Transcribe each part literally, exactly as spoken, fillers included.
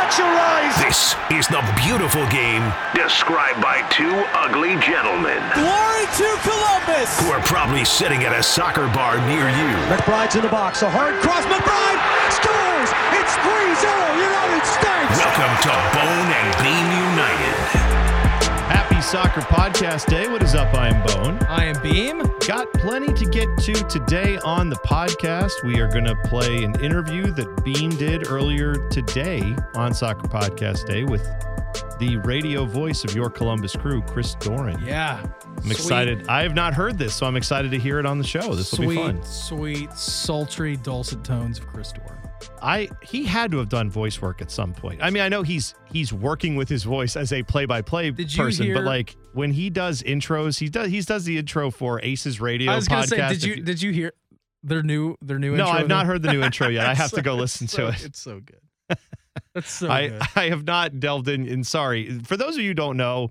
Shut your eyes! This is the beautiful game described by two ugly gentlemen. Glory to Columbus! Who are probably sitting at a soccer bar near you. McBride's in the box. A hard cross. McBride scores! It's three zero United States! Welcome to Bone and Beam United. Happy Soccer Podcast Day. What is up? I am Bone. I am Beam. Got plenty to get to today on the podcast. We are going to play an interview that Beam did earlier today on Soccer Podcast Day with the radio voice of your Columbus Crew, Chris Doran. Yeah. I'm sweet, excited. I have not heard this, so I'm excited to hear it on the show. This will be fun. Sweet, sultry, dulcet tones of Chris Doran. I he had to have done voice work at some point. I mean, I know he's he's working with his voice as a play-by-play person, hear, but like when he does intros, he does he does the intro for Aces Radio. I was gonna podcast. say, did you, you did you hear their new their new? No, intro I've not heard the new intro yet. I have so, to go listen so, to it. It's so good. That's so I good. I have not delved in. And sorry for those of you who don't know,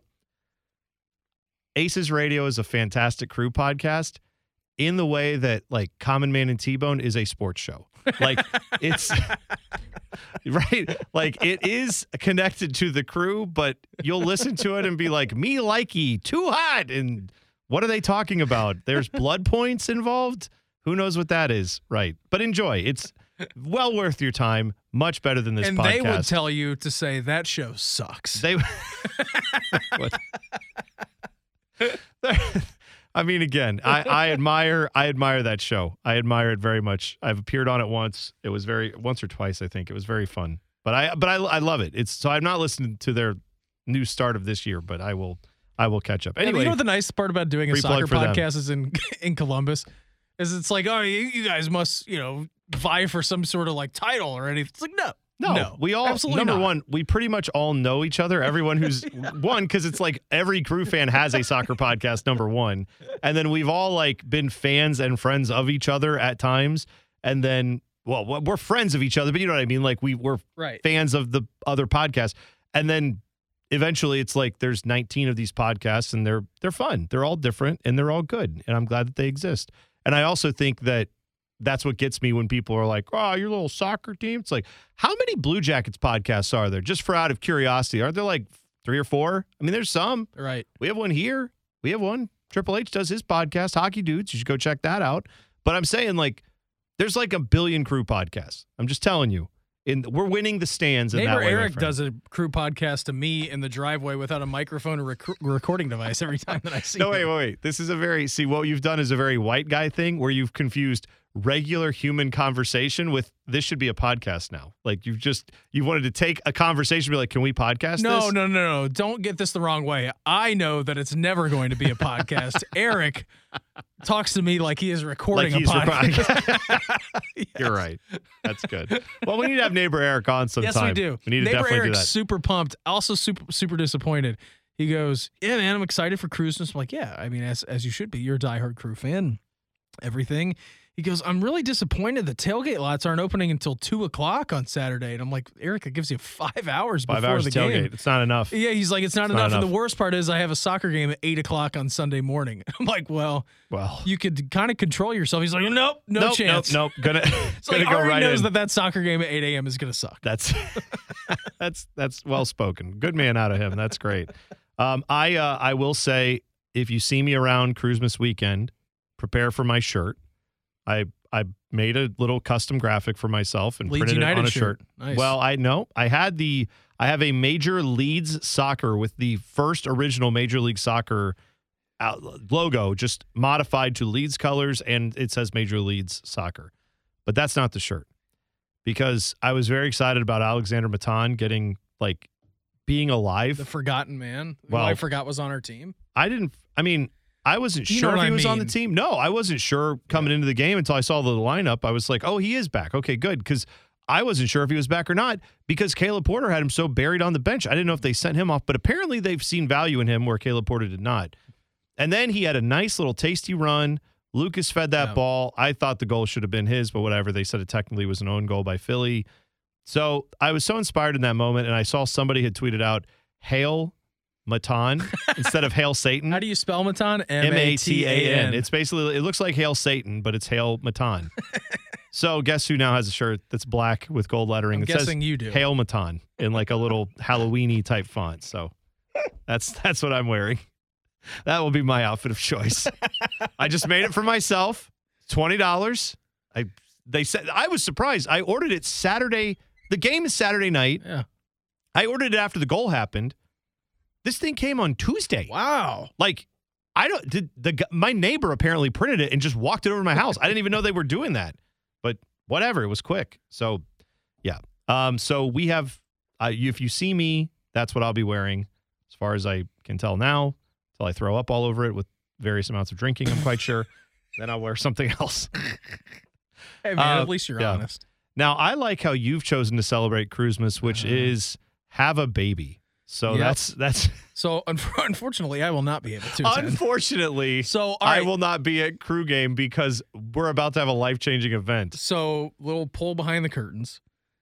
Aces Radio is a fantastic crew podcast in the way that like Common Man and T-Bone is a sports show. Like it's right. Like it is connected to the crew, but you'll listen to it and be like, me likey, too hot. And what are they talking about? There's blood points involved. Who knows what that is? Right. But enjoy. It's well worth your time. Much better than this and podcast. they would tell you to say that show sucks. They what? I mean, again, I, I admire I admire that show. I admire it very much. I've appeared on it once. It was very once or twice, I think. It was very fun. But I but I, I love it. It's so I've not listened to their new start of this year, but I will I will catch up. Anyway, and you know what the nice part about doing a free soccer plug for them. podcast is in in Columbus is it's like, oh, you, you guys must, you know, vie for some sort of like title or anything. It's like, no. No, no, we all, absolutely number not. one, we pretty much all know each other. Everyone who's one, because it's like every crew fan has a soccer podcast, number one. And then we've all like been fans and friends of each other at times. And then, well, we're friends of each other, but you know what I mean? Like we, we're right. fans of the other podcasts. And then eventually it's like there's nineteen of these podcasts and they're they're fun. They're all different and they're all good. And I'm glad that they exist. And I also think that that's what gets me when people are like, oh, your little soccer team. It's like, how many Blue Jackets podcasts are there? Just for out of curiosity. Aren't there like three or four? I mean, there's some. Right. We have one here. We have one. Triple H does his podcast, Hockey Dudes. You should go check that out. But I'm saying, like, there's like a billion crew podcasts. I'm just telling you. In, we're winning the stands in Neighbor that way, Eric does a crew podcast to me in the driveway without a microphone or rec- recording device every time that I see No, him. wait, wait, wait. This is a very, see, what you've done is a very white guy thing where you've confused regular human conversation with this should be a podcast now. Like you've just, you wanted to take a conversation and be like, can we podcast No, this? no, no, no. Don't get this the wrong way. I know that it's never going to be a podcast. Eric talks to me like he is recording Like he's a podcast. recording. Yes. You're right. That's good. Well, we need to have neighbor Eric on sometime. Yes, we do. We need to Neighbor definitely Eric's do that. super pumped. Also super super disappointed. He goes, yeah, man, I'm excited for Cruiseness. I'm like, yeah, I mean, as as you should be. You're a diehard Crew fan. Everything. He goes, I'm really disappointed the tailgate lots aren't opening until two o'clock on Saturday. And I'm like, Eric, it gives you five hours Five before hours the tailgate. game. It's not enough. Yeah, he's like, it's not, It's enough. not And enough. the worst part is I have a soccer game at eight o'clock on Sunday morning. I'm like, well, Well, you could kind of control yourself. He's like, nope, no nope, chance. Nope, nope. Gonna, It's gonna like, go already right knows in. that that soccer game at eight a.m. is going to suck. That's that's that's well spoken. Good man out of him. That's great. Um, I uh, I will say, if you see me around Cruisemas weekend, prepare for my shirt. I I made a little custom graphic for myself and Leeds printed United it on a shirt. shirt. Nice. Well, I know I had the I have a Major Leagues Soccer with the first original Major League Soccer out, logo, just modified to Leeds colors, and it says Major Leagues Soccer. But that's not the shirt, because I was very excited about Alexander Matan getting, like, being alive. The forgotten man, who Well- I forgot was on our team. I didn't, I mean, I wasn't You know sure if what he I was on the mean. team. No, I wasn't sure coming into the game until I saw the lineup. I was like, oh, he is back. Okay, good. Because I wasn't sure if he was back or not because Caleb Porter had him so buried on the bench. I didn't know if they sent him off, but apparently they've seen value in him where Caleb Porter did not. And then he had a nice little tasty run. Lucas fed that Yeah. ball. I thought the goal should have been his, but whatever. They said it technically was an own goal by Philly. So I was so inspired in that moment, and I saw somebody had tweeted out, Hail Matan instead of Hail Satan. How do you spell Matan? M A T A N. It's basically, it looks like Hail Satan, but it's Hail Matan. So guess who now has a shirt that's black with gold lettering? I'm It guessing says you do. Hail Matan in like a little Halloween-y type font. So that's that's what I'm wearing. That will be my outfit of choice. I just made it for myself. twenty dollars. I they said I was surprised. I ordered it Saturday. The game is Saturday night. Yeah. I ordered it after the goal happened. This thing came on Tuesday. Wow. Like I don't did the gu- my neighbor apparently printed it and just walked it over to my house. I didn't even know they were doing that. But whatever, it was quick. So, yeah. Um so we have uh, if you see me, that's what I'll be wearing as far as I can tell now, until I throw up all over it with various amounts of drinking, I'm quite sure. Then I'll wear something else. Hey, man, Uh, at least you're yeah. honest. Now, I like how you've chosen to celebrate Christmas, which Uh-huh. is have a baby. So Yep. that's that's So, un- unfortunately, I will not be able to attend. unfortunately. So, all I right. will not be at Crew Game because we're about to have a life-changing event. So, little pull behind the curtains.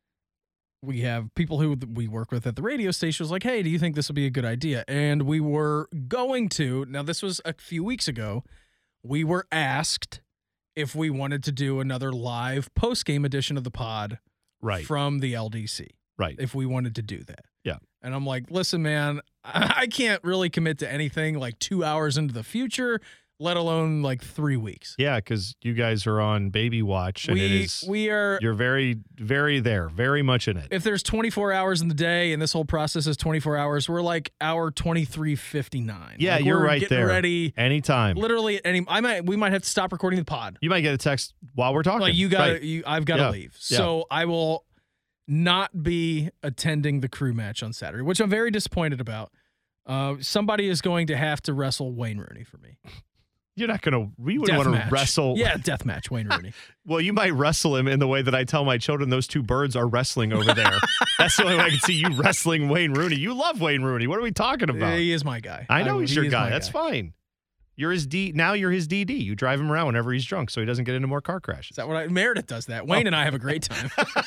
We have people who we work with at the radio station was like, hey, do you think this would be a good idea? And we were going to, now this was a few weeks ago, we were asked if we wanted to do another live post-game edition of the pod Right. from the L D C, Right. if we wanted to do that. Yeah. And I'm like, listen, man, I I can't really commit to anything like two hours into the future, let alone like three weeks. Yeah, because you guys are on baby watch, and we it is we are you're very, very there, very much in it. if there's twenty-four hours in the day and this whole process is twenty-four hours, we're like hour twenty-three fifty-nine. Yeah, Like, you're we're right getting there. ready Anytime. literally at any I might we might have to stop recording the pod. You might get a text while we're talking. Like you got Right. to you I've got to Yeah. leave. Yeah. So I will not be attending the crew match on Saturday, which I'm very disappointed about. Uh, somebody is going to have to wrestle Wayne Rooney for me. You're not going to, we would Death want to match. wrestle. Yeah, death match, Wayne Rooney. Well, you might wrestle him in the way that I tell my children those two birds are wrestling over there. That's the only way I can see you wrestling Wayne Rooney. You love Wayne Rooney. What are we talking about? He is my guy. I know I- he's he your is guy. my That's fine. You're his D. Now you're his D D. You drive him around whenever he's drunk so he doesn't get into more car crashes. Is that what I, Meredith does that? Wayne Oh. and I have a great time.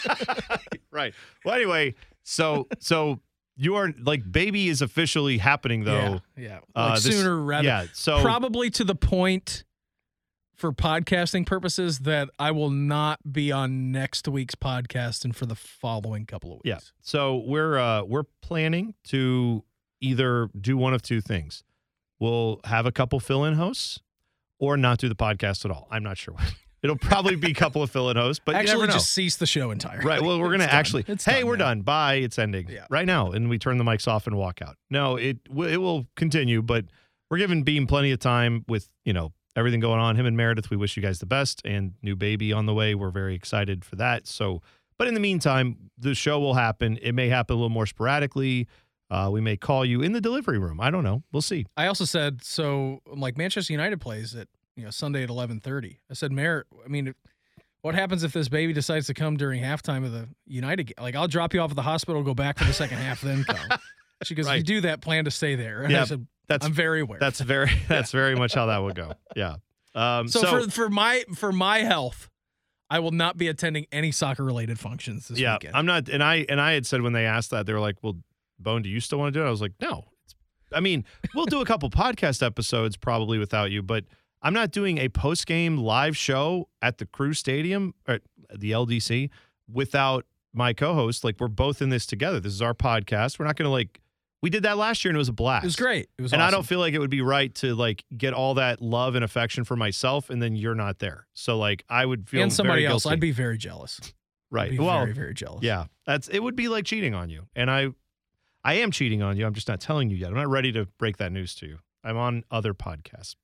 Right. Well, anyway, so so you are like baby is officially happening though. Yeah, yeah. Uh, Like this- sooner rather. Yeah. So Probably to the point for podcasting purposes that I will not be on next week's podcast and for the following couple of weeks. yeah. So we're uh we're planning to either do one of two things. We'll have a couple fill-in hosts or not do the podcast at all. I'm not sure what. It'll probably be a couple of fill-in hosts, but you Actually, never know. just cease the show entirely. Right. Well, we're going It's to done. actually, It's hey, done we're now. done. Bye. It's ending Yeah. right now. And we turn the mics off and walk out. No, it, w- it will continue, but we're giving Beam plenty of time with, you know, everything going on. Him and Meredith, we wish you guys the best, and new baby on the way. We're very excited for that. So, but in the meantime, the show will happen. It may happen a little more sporadically. Uh, we may call you in the delivery room. I don't know. We'll see. I also said, so like Manchester United plays at, you know, Sunday at eleven thirty. I said, Mer, I mean, what happens if this baby decides to come during halftime of the United game? Like, I'll drop you off at the hospital, go back for the second half, then come. She goes, if you Right. do that, plan to stay there. And Yeah, I said, That's I'm very aware. that's very that's very much how that would go. Yeah. Um, so, so for for my for my health, I will not be attending any soccer related functions this yeah, weekend. I'm not. And I and I had said when they asked that, they were like, "Well, Bone, do you still want to do it?" I was like, "No." It's, I mean, we'll do a couple podcast episodes probably without you, but I'm not doing a post game live show at the Crew Stadium or the L D C without my co-host. Like, we're both in this together. This is our podcast. We're not going to like. We did that last year and it was a blast. It was great. It was And I awesome. don't feel like it would be right to like get all that love and affection for myself and then you're not there. So like I would feel and somebody very else, guilty. I'd be very jealous. right. I'd be well, very, very jealous. yeah, that's it would be like cheating on you. And I I am cheating on you. I'm just not telling you yet. I'm not ready to break that news to you. I'm on other podcasts.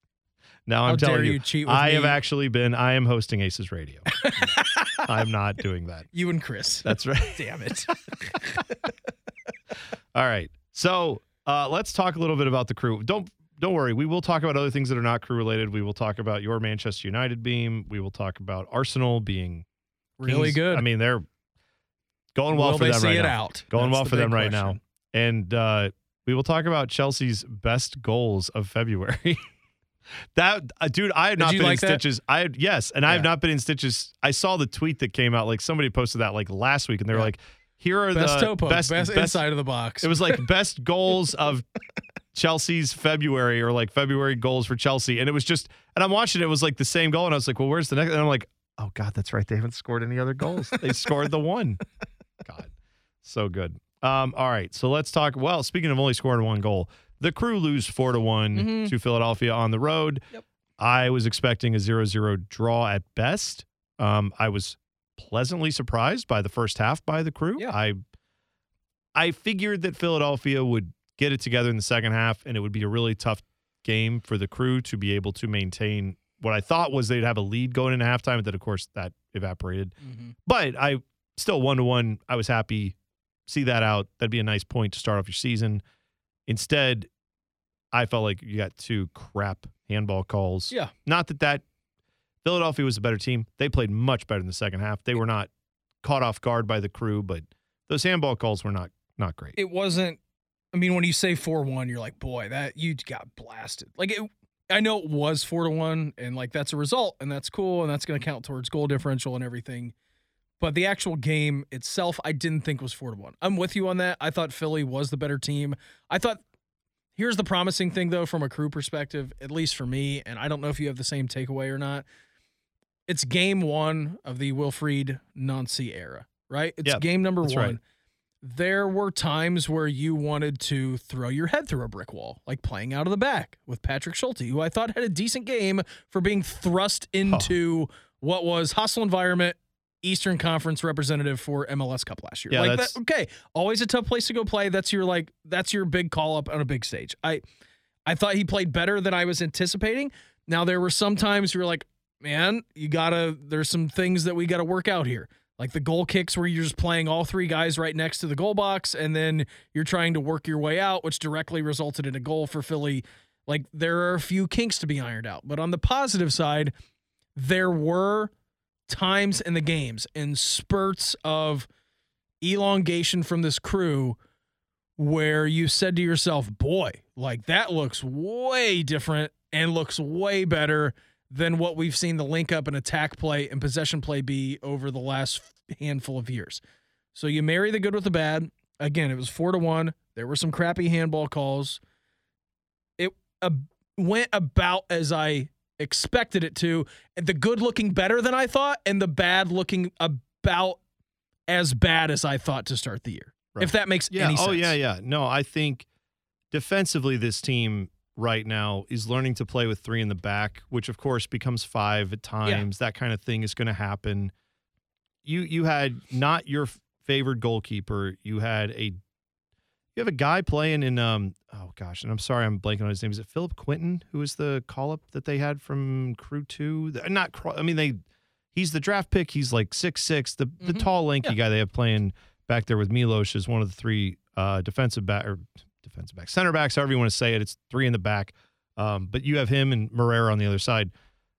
Now How I'm dare telling you you, cheat with I me? have actually been I am hosting Aces Radio. I'm not doing that. You and Chris. That's right. Damn it. All right. So uh, let's talk a little bit about the Crew. Don't don't worry. We will talk about other things that are not Crew related. We will talk about your Manchester United beam. We will talk about Arsenal being Really Kings. good. I mean, they're going well Will for they them see right it now. out? Going That's well the for them big right now. question. And uh, we will talk about Chelsea's best goals of February. that uh, dude, I have Did not you been like in that? stitches. I yes, and I have Yeah. not been in stitches. I saw the tweet that came out. Like somebody posted that like last week, and they were Yeah. like, "Here are Best the toe poke, best, best, best inside of the box. It was like best goals of Chelsea's February or like February goals for Chelsea. And it was just, and I'm watching it, it was like the same goal. And I was like, well, where's the next? And I'm like, Oh, God, that's right. They haven't scored any other goals. They scored the one. God, so good. Um, all right, so let's talk. Well, speaking of only scoring one goal, the Crew lose four to one Mm-hmm. to Philadelphia on the road. Yep. I was expecting a zero zero draw at best. Um, I was pleasantly surprised by the first half by the Crew. Yeah. I I figured that Philadelphia would get it together in the second half, and it would be a really tough game for the Crew to be able to maintain what I thought was they'd have a lead going into halftime, but then, of course, that evaporated. Mm-hmm. But I still one to one. I was happy. See that out. That'd be a nice point to start off your season. Instead, I felt like you got two crap handball calls. Yeah. Not that that Philadelphia was a better team. They played much better in the second half. They were not caught off guard by the Crew, but those handball calls were not not great. It wasn't. I mean, when you say four one, you're like, boy, that you got blasted. Like, it, I know it was four to one, and like that's a result, and that's cool, and that's going to count towards goal differential and everything. But the actual game itself, I didn't think was four to one. I'm with you on that. I thought Philly was the better team. I thought. Here's the promising thing, though, from a Crew perspective, at least for me, and I don't know if you have the same takeaway or not. It's game one of the Wilfried Nancy era, right? It's Yep, game number that's one. right. There were times where you wanted to throw your head through a brick wall, like playing out of the back with Patrick Schulte, who I thought had a decent game for being thrust into what was hostile environment, Eastern Conference representative for M L S Cup last year. Yeah, like that's- that, okay, always a tough place to go play. That's your like that's your big call up on a big stage. I I thought he played better than I was anticipating. Now there were some times you're like, man, you gotta there's some things that we gotta work out here. Like the goal kicks where you're just playing all three guys right next to the goal box, and then you're trying to work your way out, which directly resulted in a goal for Philly. Like there are a few kinks to be ironed out. But on the positive side, there were times in the games and spurts of elongation from this Crew where you said to yourself, boy, like that looks way different and looks way better than what we've seen the link up and attack play and possession play be over the last handful of years. So you marry the good with the bad. Again, it was four to one. There were some crappy handball calls. It uh, went about as I expected it to. The good looking better than I thought, and the bad looking about as bad as I thought to start the year. Right. If that makes Yeah. any sense. Oh, yeah, yeah. No, I think defensively this team right now is learning to play with three in the back, which of course becomes five at times. That kind of thing is going to happen. You you had not your favored goalkeeper. You had a you have a guy playing in um oh gosh, and I'm sorry I'm blanking on his name. Is it Philip Quinton, who is the call up that they had from Crew two? Not I mean they he's the draft pick. He's like six six, the the Mhm. tall lanky Yeah. guy they have playing back there with Milos is one of the three uh, defensive back or defensive back center backs, however you want to say it. It's three in the back, um, but you have him and Moreira on the other side.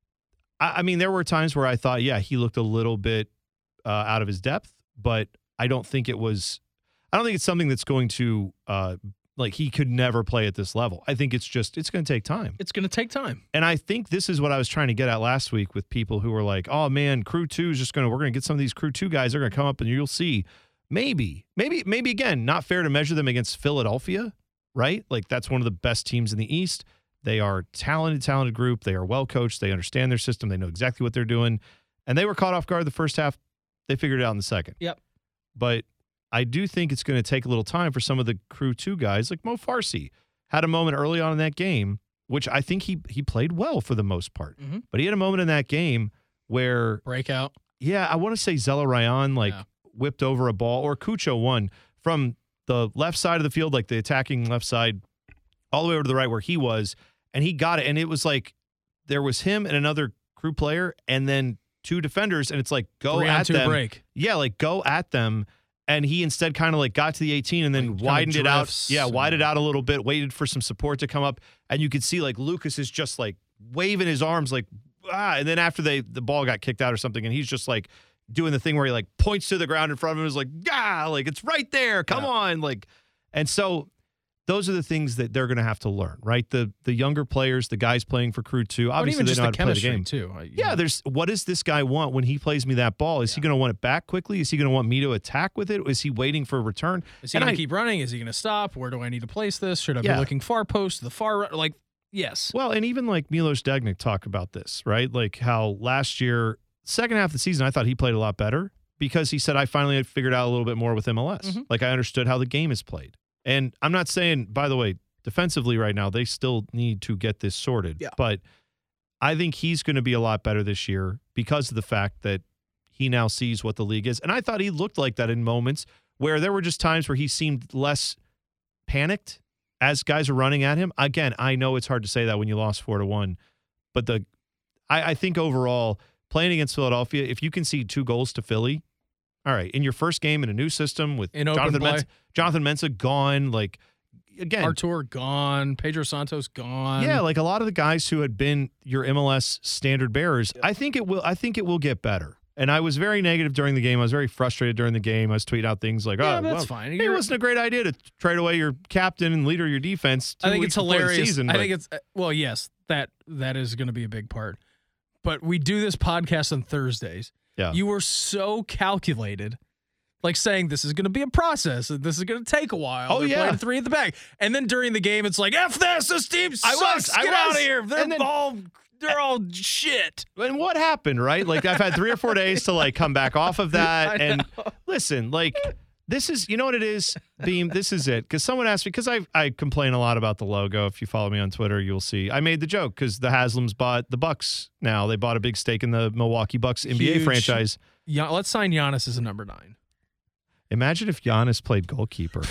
I, I mean, there were times where I thought, yeah, he looked a little bit uh, out of his depth, but I don't think it was. I don't think it's something that's going to uh, like he could never play at this level. I think it's just it's going to take time. It's going to take time. And I think this is what I was trying to get at last week with people who were like, "Oh man, Crew two is just going to we're going to get some of these Crew two guys. They're going to come up and you'll see." Maybe, maybe, maybe again, not fair to measure them against Philadelphia, right? Like that's one of the best teams in the East. They are talented, talented group. They are well coached. They understand their system. They know exactly what they're doing. And they were caught off guard the first half. They figured it out in the second. Yep. But I do think it's going to take a little time for some of the Crew two guys, like Mo Farsi, had a moment early on in that game, which I think he he played well for the most part. Mhm. But he had a moment in that game where, Breakout. yeah, I want to say Zella Ryan, like, Yeah. whipped over a ball, or Cucho won from the left side of the field, like the attacking left side, all the way over to the right where he was, and he got it. And it was like there was him and another Crew player and then two defenders, and it's like go Three on at two them. break. Yeah, like go at them. And he instead kind of like got to the eighteen and then Like, kinda widened it out. drifts Yeah, and- widened out a little bit, waited for some support to come up. And you could see like Lucas is just like waving his arms like, ah. And then after they the ball got kicked out or something, and he's just like doing the thing where he like points to the ground in front of him, is like, yeah, like it's right there. Come Yeah. on. Like, and so those are the things that they're going to have to learn, right? The the younger players, the guys playing for Crew two, But obviously even they just know how the to play the chemistry game. too. I- you Yeah, know. there's what does this guy want when he plays me that ball? Is he Yeah. going to want it back quickly? Is he going to want me to attack with it? Is he waiting for a return? Is he and going I- to keep running? Is he going to stop? Where do I need to place this? Should I Yeah. be looking far post to the far right? Like, yes. Well, and even like Milos Degnik talk about this, right? Like how last year second half of the season, I thought he played a lot better because he said, I finally had figured out a little bit more with M L S. Mm-hmm. Like I understood how the game is played. And I'm not saying, by the way, defensively right now, they still need to get this sorted. Yeah. But I think he's going to be a lot better this year because of the fact that he now sees what the league is. And I thought he looked like that in moments where there were just times where he seemed less panicked as guys are running at him. Again, I know it's hard to say that when you lost four to one, but the I, I think overall playing against Philadelphia, if you concede two goals to Philly, all right, in your first game in a new system with In open Jonathan play. Mensah, Jonathan Mensah gone, like again, Artur gone. Pedro Santos gone. yeah, like a lot of the guys who had been your M L S standard bearers, I think it will. I think it will get better. And I was very negative during the game. I was very frustrated during the game. I was tweeting out things like, Yeah, "Oh, that's well, fine. maybe it You're- wasn't a great idea to trade away your captain and leader of your defense." two I think weeks it's before the hilarious. season, I but- think it's uh, well, yes, that that is going to be a big part. But we do this podcast on Thursdays. Yeah. You were so calculated, like saying this is going to be a process and this is going to take a while. Oh, They're yeah. playing three at the back, and then during the game, it's like F this. This team I sucks. was, I Get out was. of here. They're And then- all they're all shit. And what happened, right? Like I've had three or four days to like come back off of that. I And know. listen, like this is, you know what it is, Beam? This is it. Because someone asked me, because I I complain a lot about the logo. If you follow me on Twitter, you'll see. I made the joke because the Haslams bought the Bucks now. They bought a big stake in the Milwaukee Bucks N B A Huge. franchise. Yeah, let's sign Giannis as a number nine. Imagine if Giannis played goalkeeper.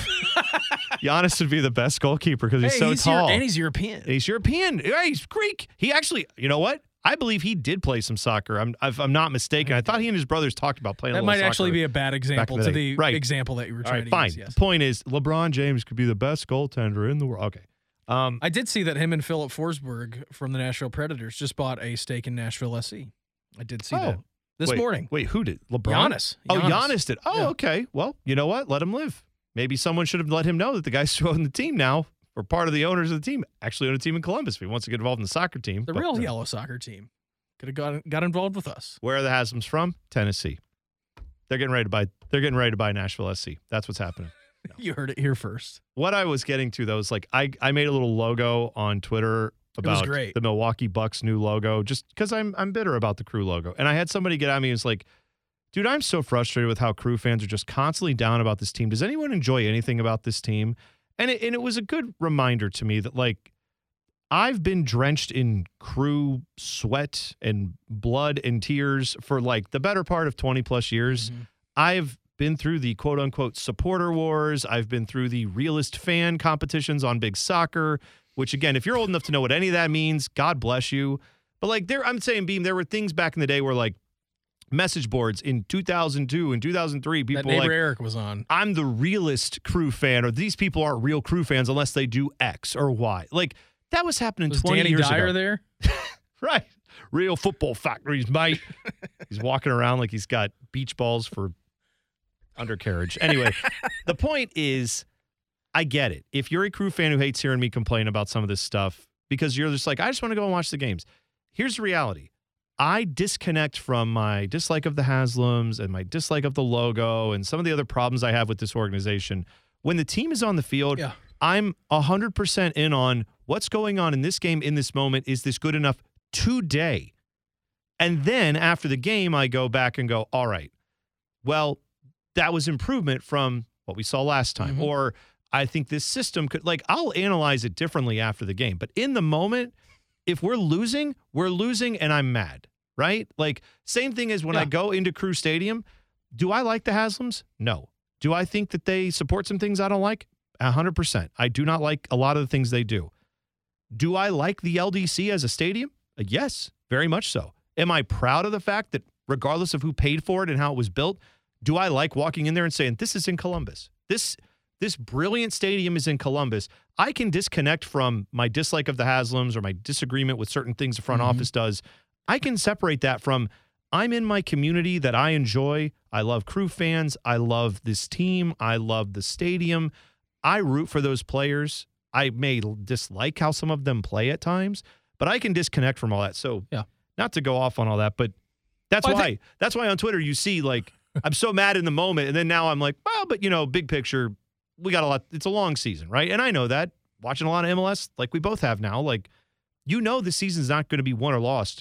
Giannis would be the best goalkeeper because he's Hey, so he's tall. Euro- and he's European. He's European. Yeah, he's Greek. He actually, you know what? I believe he did play some soccer. I'm, if I'm not mistaken. I thought he and his brothers talked about playing. That a might little actually soccer be a bad example the to day. the Right. example that you were All trying right, to fine. use. Yes. The point is, LeBron James could be the best goaltender in the world. Okay. Um, I did see that him and Philip Forsberg from the Nashville Predators just bought a stake in Nashville S C. I did see Oh. that this wait, morning. Wait, who did? LeBron? Giannis. Oh, Giannis did. Oh, Yeah. okay. Well, you know what? Let him live. Maybe someone should have let him know that the guys who own the team now, or part of the owners of the team, actually own a team in Columbus if he wants to get involved in the soccer team. The But, real uh, yellow soccer team could have got got involved with us. Where are the Haslams from? Tennessee. They're getting ready to buy. They're getting ready to buy Nashville S C. That's what's happening. You heard it here first. What I was getting to though is like I I made a little logo on Twitter was about great. the Milwaukee Bucks new logo just because I'm I'm bitter about the Crew logo, and I had somebody get at me and was like, dude, I'm so frustrated with how Crew fans are just constantly down about this team. Does anyone enjoy anything about this team? And it, and it was a good reminder to me that like I've been drenched in Crew sweat and blood and tears for like the better part of twenty plus years. Mm-hmm. I've been through the quote unquote supporter wars. I've been through the realist fan competitions on Big Soccer, which again, if you're old enough to know what any of that means, God bless you. But like there, I'm saying, Beam, there were things back in the day where like message boards in two thousand two and two thousand three, people That were neighbor like, Eric was on. I'm the realist Crew fan, or these people aren't real Crew fans unless they do X or Y. Like that was happening Was twenty Danny years Dyer ago. there? Right. Real football factories, mate. He's walking around like he's got beach balls for undercarriage. Anyway, the point is, I get it. If you're a Crew fan who hates hearing me complain about some of this stuff because you're just like, I just want to go and watch the games. Here's the reality. I disconnect from my dislike of the Haslams and my dislike of the logo and some of the other problems I have with this organization. When the team is on the field, Yeah. I'm one hundred percent in on what's going on in this game in this moment. Is this good enough today? And then after the game, I go back and go, all right, well, that was improvement from what we saw last time. Mhm. Or I think this system could, like, I'll analyze it differently after the game. But in the moment, if we're losing, we're losing and I'm mad, right? Like, same thing as when I Yeah. go into Crew Stadium. Do I like the Haslams? No. Do I think that they support some things I don't like? one hundred percent. I do not like a lot of the things they do. Do I like the L D C as a stadium? Uh, yes, very much so. Am I proud of the fact that regardless of who paid for it and how it was built, do I like walking in there and saying, this is in Columbus? This this brilliant stadium is in Columbus. I can disconnect from my dislike of the Haslams or my disagreement with certain things the front Mhm. office does. I can separate that from I'm in my community that I enjoy. I love Crew fans. I love this team. I love the stadium. I root for those players. I may dislike how some of them play at times, but I can disconnect from all that. So, Yeah. not to go off on all that, but that's Well, I why. think- that's why on Twitter you see like I'm so mad in the moment, and then now I'm like, well, but you know, big picture, we got a lot. It's a long season, right? And I know that watching a lot of M L S, like we both have now, like you know, the season's not going to be won or lost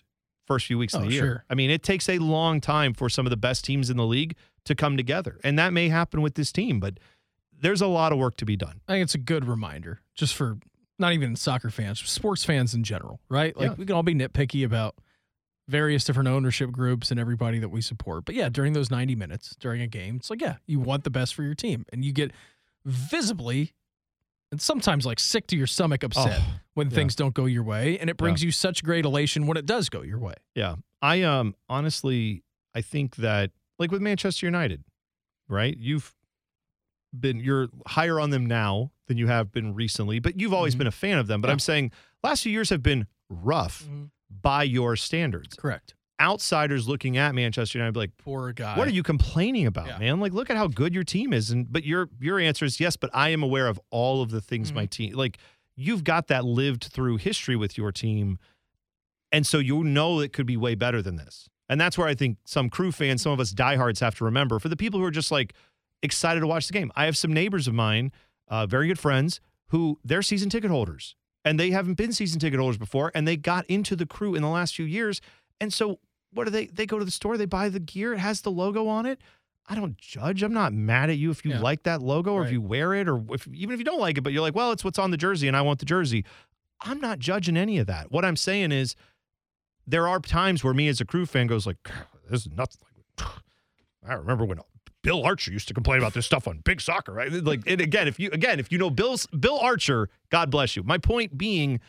first few weeks of Oh, the year. sure. I mean, it takes a long time for some of the best teams in the league to come together. And that may happen with this team, but there's a lot of work to be done. I think it's a good reminder just for not even soccer fans, sports fans in general, right? Like Yeah. we can all be nitpicky about various different ownership groups and everybody that we support. But yeah, during those ninety minutes during a game, it's like, yeah, you want the best for your team. And you get visibly and sometimes like sick to your stomach upset Oh, when yeah. things don't go your way. And it brings you such great elation when it does go your way. Yeah. I um honestly I think that like with Manchester United, right? You've been you're higher on them now than you have been recently, but you've always Mhm. been a fan of them. But Yeah. I'm saying last few years have been rough by your standards. Correct. Outsiders looking at Manchester United be like, Poor guy. what are you complaining about, Yeah. man? Like, look at how good your team is. And but your your answer is yes, but I am aware of all of the things my team like you've got that lived through history with your team. And so you know it could be way better than this. And that's where I think some Crew fans, some of us diehards have to remember for the people who are just like excited to watch the game. I have some neighbors of mine, uh, very good friends, who they're season ticket holders. And they haven't been season ticket holders before. And they got into the Crew in the last few years. And so what do they they go to the store, they buy the gear, it has the logo on it. I don't judge. I'm not mad at you if you Yeah. like that logo or if Right. you wear it or if even if you don't like it, but you're like, well, it's what's on the jersey and I want the jersey. I'm not judging any of that. What I'm saying is there are times where me as a Crew fan goes like, this is nothing. Like, I remember when Bill Archer used to complain about this stuff on Big Soccer, right? Like, and again, if you again, if you know Bill's Bill Archer, God bless you. My point being,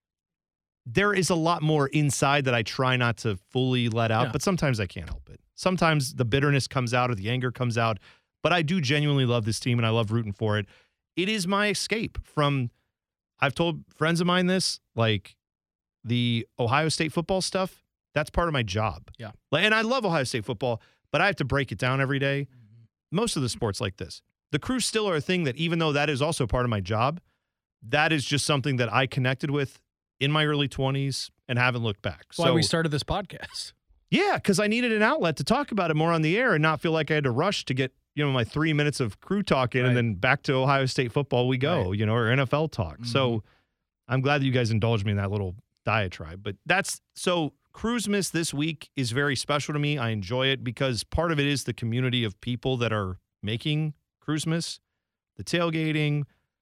there is a lot more inside that I try not to fully let out, Yeah. but sometimes I can't help it. Sometimes the bitterness comes out or the anger comes out, but I do genuinely love this team and I love rooting for it. It is my escape from, I've told friends of mine this, like the Ohio State football stuff, that's part of my job. Yeah. Like, and I love Ohio State football, but I have to break it down every day. Most of the sports like this. The Crew still are a thing that even though that is also part of my job, that is just something that I connected with in my early twenties and haven't looked back. That's why we started this podcast. Yeah, because I needed an outlet to talk about it more on the air and not feel like I had to rush to get, you know, my three minutes of Crew talk in Right. and then back to Ohio State football we go, Right. you know, or N F L talk. So I'm glad that you guys indulged me in that little diatribe. But that's so Crewsmas this week is very special to me. I enjoy it because part of it is the community of people that are making Crewsmas, the tailgating,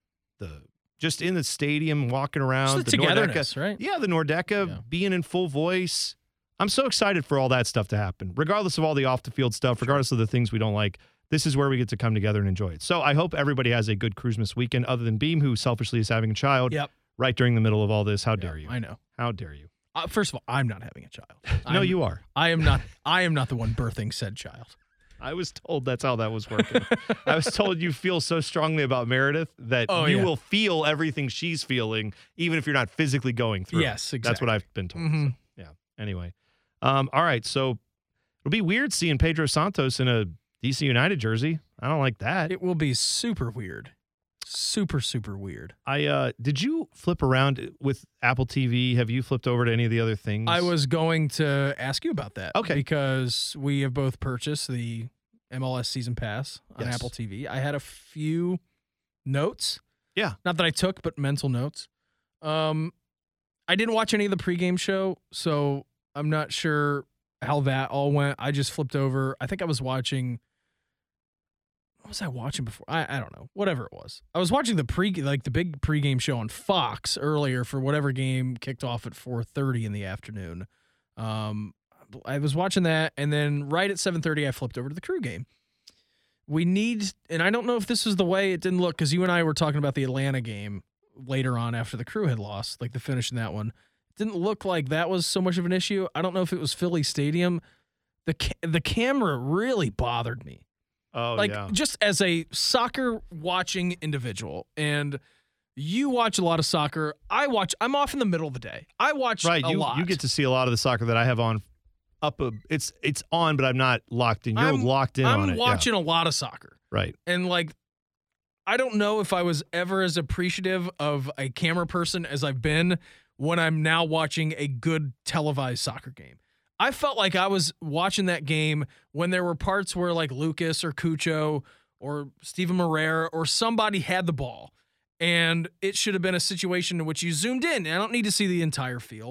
the just in the stadium, walking around, Just the togetherness, right? Yeah, the Nordeca Yeah. being in full voice. I'm so excited for all that stuff to happen, regardless of all the off the field stuff, regardless of the things we don't like. This is where we get to come together and enjoy it. So I hope everybody has a good Crewsmas weekend, other than Beam, who selfishly is having a child Yep. right during the middle of all this. How dare you? I know. How dare you? Uh, first of all, I'm not having a child. No, I'm- you are. I am not. I am not the one birthing said child. I was told that's how that was working. I was told you feel so strongly about Meredith that Oh, you yeah. will feel everything she's feeling, even if you're not physically going through. it. Yes, That's exactly. what I've been told. Mhm. So, yeah. Anyway, um, all right. So it'll be weird seeing Pedro Santos in a D C United jersey. I don't like that. It will be super weird. Super, super weird. I uh, did you flip around with Apple T V? Have you flipped over to any of the other things? I was going to ask you about that. Okay. Because we have both purchased the M L S season pass on Yes. Apple T V. I had a few notes. Yeah. Not that I took, but mental notes. Um, I didn't watch any of the pregame show, so I'm not sure how that all went. I just flipped over. I think I was watching. What was I watching before? I, I don't know. Whatever it was. I was watching the pre like the big pregame show on Fox earlier for whatever game kicked off at four thirty in the afternoon. Um, I was watching that, and then right at seven thirty, I flipped over to the Crew game. We need, and I don't know if this was the way it didn't look, because you and I were talking about the Atlanta game later on after the Crew had lost, like the finish in that one. It didn't look like that was so much of an issue. I don't know if it was Philly Stadium. The ca- the camera really bothered me. Oh, like yeah. just as a soccer watching individual, and you watch a lot of soccer. I watch. I'm off in the middle of the day. I watch Right. a You lot. you get to see a lot of the soccer that I have on up. A, it's it's on, but I'm not locked in. You're I'm- locked in I'm on it. Yeah. watching a lot of soccer, Right. and like, I don't know if I was ever as appreciative of a camera person as I've been when I'm now watching a good televised soccer game. I felt like I was watching that game when there were parts where like Lucas or Cucho or Steven Moreira or somebody had the ball, and it should have been a situation in which you zoomed in. I don't need to see the entire field.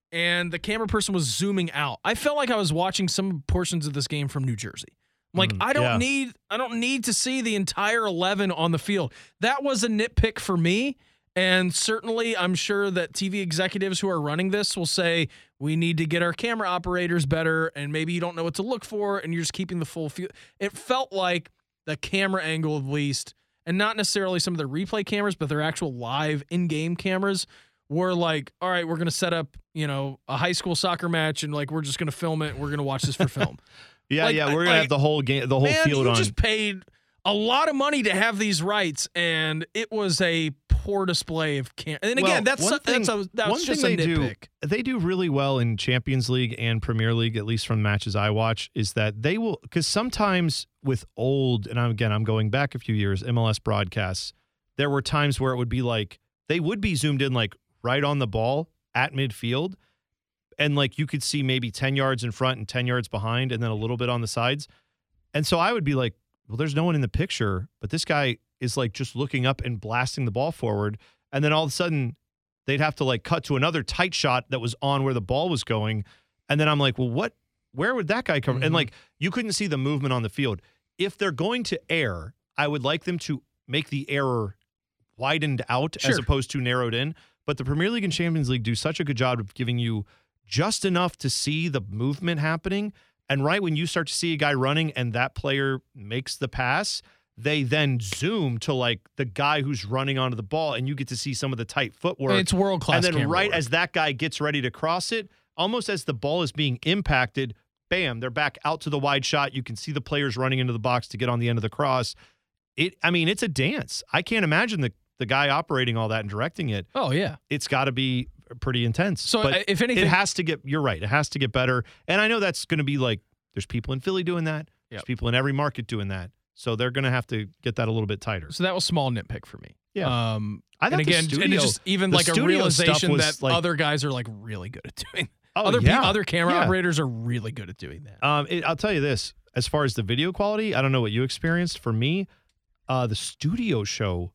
and the camera person was zooming out. I felt like I was watching some portions of this game from New Jersey. I'm like, Mm, I don't yeah. need I don't need to see the entire eleven on the field. That was a nitpick for me. And certainly I'm sure that T V executives who are running this will say, we need to get our camera operators better, and maybe you don't know what to look for, and you're just keeping the full field. It felt like the camera angle, at least, and not necessarily some of the replay cameras, but their actual live in-game cameras were like, all right, we're going to set up, you know, a high school soccer match, and like we're just going to film it, and we're going to watch this for film. Yeah, Like, yeah, we're gonna like, have the whole game, the whole Man, field you on. just paid a lot of money to have these rights, and it was a poor display of cam. And again, Well, that's one thing- that's a, that's one just thing a they do, nitpick. they do really well in Champions League and Premier League, at least from matches I watch, is that they will, because sometimes with old, and I'm, again, I'm going back a few years, M L S broadcasts, there were times where it would be like, they would be zoomed in like right on the ball at midfield, and like you could see maybe ten yards in front and ten yards behind, and then a little bit on the sides. And so I would be like, well, there's no one in the picture, but this guy is like just looking up and blasting the ball forward. And then all of a sudden they'd have to like cut to another tight shot that was on where the ball was going. And then I'm like, well, what, where would that guy come from? Mhm. And like, you couldn't see the movement on the field. If they're going to err, I would like them to make the error widened out as Sure. opposed to narrowed in. But the Premier League and Champions League do such a good job of giving you just enough to see the movement happening. And right when you start to see a guy running and that player makes the pass, they then zoom to like the guy who's running onto the ball, and you get to see some of the tight footwork. It's world class. And then right as that guy gets ready to cross it, almost as the ball is being impacted, bam, they're back out to the wide shot. You can see the players running into the box to get on the end of the cross. It, I mean, it's a dance. I can't imagine the, the guy operating all that and directing it. oh yeah. It's got to be pretty intense. So but uh, if anything, it has to get, you're right, it has to get better. And I know that's going to be like, there's people in Philly doing that. There's Yep. people in every market doing that. So they're going to have to get that a little bit tighter. so that was small nitpick for me. Yeah. Um, I and thought the again, and studio- it's just even the like a studio stuff realization was, that like- other guys are like really good at doing. Oh, other yeah. people, other camera Yeah. operators are really good at doing that. Um, it, I'll tell you this, as far as the video quality, I don't know what you experienced. For me, uh, the studio show,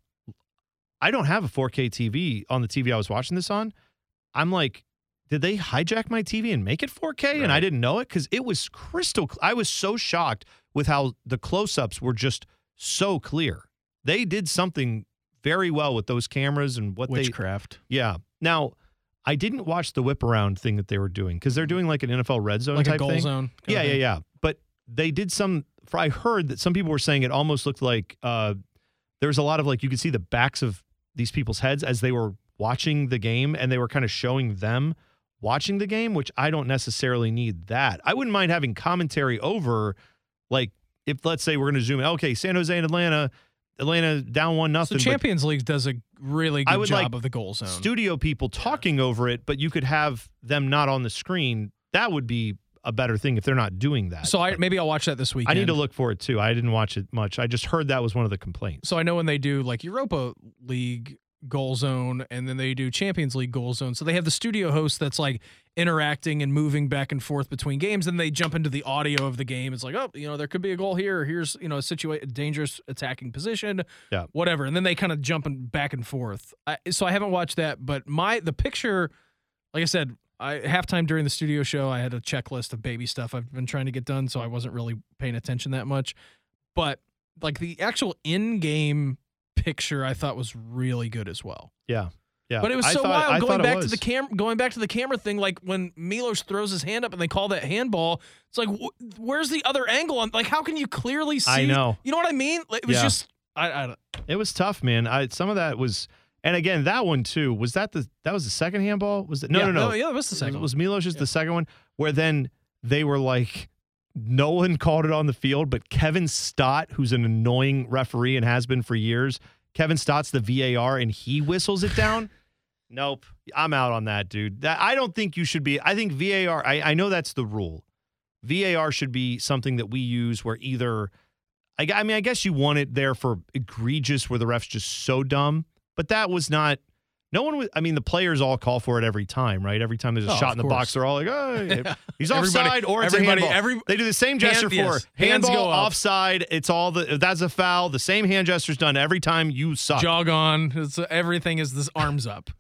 I don't have a four K T V on the T V I was watching this on. I'm like, did they hijack my T V and make it four K? And I Right. didn't know it because it was crystal. cl- I was so shocked with how the close-ups were just so clear. They did something very well with those cameras and what they. Witchcraft. Yeah. Now, I didn't watch the whip around thing that they were doing because they're doing like an N F L red zone Like type a goal thing. zone. kind Yeah, of yeah, thing. yeah. But they did some. For I heard that some people were saying it almost looked like uh, there was a lot of like you could see the backs of these people's heads as they were watching the game, and they were kind of showing them watching the game, which I don't necessarily need that. I wouldn't mind having commentary over, like if let's say we're going to zoom in. Okay, San Jose and Atlanta, Atlanta down one So nothing. but Champions League does a really good I would job like of the goal zone. studio people talking over it, but you could have them not on the screen. That would be a better thing if they're not doing that. so I But maybe I'll watch that this I weekend. need to look for it too. I didn't watch it much. I just heard that was one of the complaints. So I know when they do like Europa League goal zone and then they do Champions League goal zone. So they have the studio host that's like interacting and moving back and forth between games. And they jump into the audio of the game. It's like, oh, you know, there could be a goal here. Or here's, you know, a situa- dangerous attacking position, Yeah. whatever. And then they kind of jump in back and forth. I, so I haven't watched that, but my, the picture, like I said, I halftime during the studio show, I had a checklist of baby stuff I've been trying to get done. So I wasn't really paying attention that much, but like the actual in-game picture I thought was really good as well. Yeah. Yeah. But it was I so thought- I wild thought going it back to was. the cam going back to the camera thing, like when Milos throws his hand up and they call that handball. It's like wh- where's the other angle on, like how can you clearly see? I know. You know what I mean? Like, it was Yeah. just I, I don't It was tough, man. I some of that was, and again, that one too. Was that the that was the second handball? Was it? No, yeah, no, no. Yeah, that was the second. Was, one. was Milos Yeah. the second one? Where then they were like, no one called it on the field, but Kevin Stott, who's an annoying referee and has been for years, Kevin Stott's the V A R and he whistles it down. Nope. I'm out on that, dude. That I don't think you should be. I think V A R, I, I know that's the rule. V A R should be something that we use where either, I, I mean, I guess you want it there for egregious where the ref's just so dumb, but that was not, no one was, I mean, the players all call for it every time, right? Every time there's a Oh, shot of in the course. box, they're all like, oh, he's Everybody- offside or it's everybody- a handball. every- they do the same gesture Hand- for yes. Hands handball, go up. offside. It's all the, that's a foul. The same hand gesture's done every time you suck. Jog on. It's, everything is this arms up.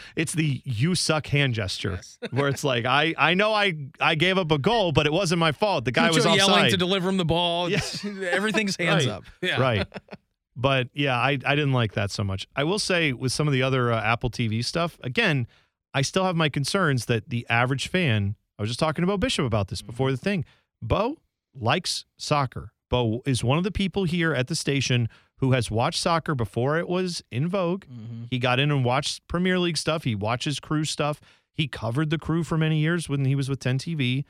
it's the you suck hand gesture where it's like, I, I know I, I gave up a goal, but it wasn't my fault. The guy Cucho was offside. yelling to deliver him the ball. Yeah. Everything's hands Right. up. Yeah. Right. But yeah, I, I didn't like that so much. I will say with some of the other uh, Apple T V stuff, again, I still have my concerns that the average fan, I was just talking about Bishop about this before the thing. Bo likes soccer. Bo is one of the people here at the station who has watched soccer before it was in vogue. Mm-hmm. He got in and watched Premier League stuff. He watches Crew stuff. He covered the Crew for many years when he was with ten T V.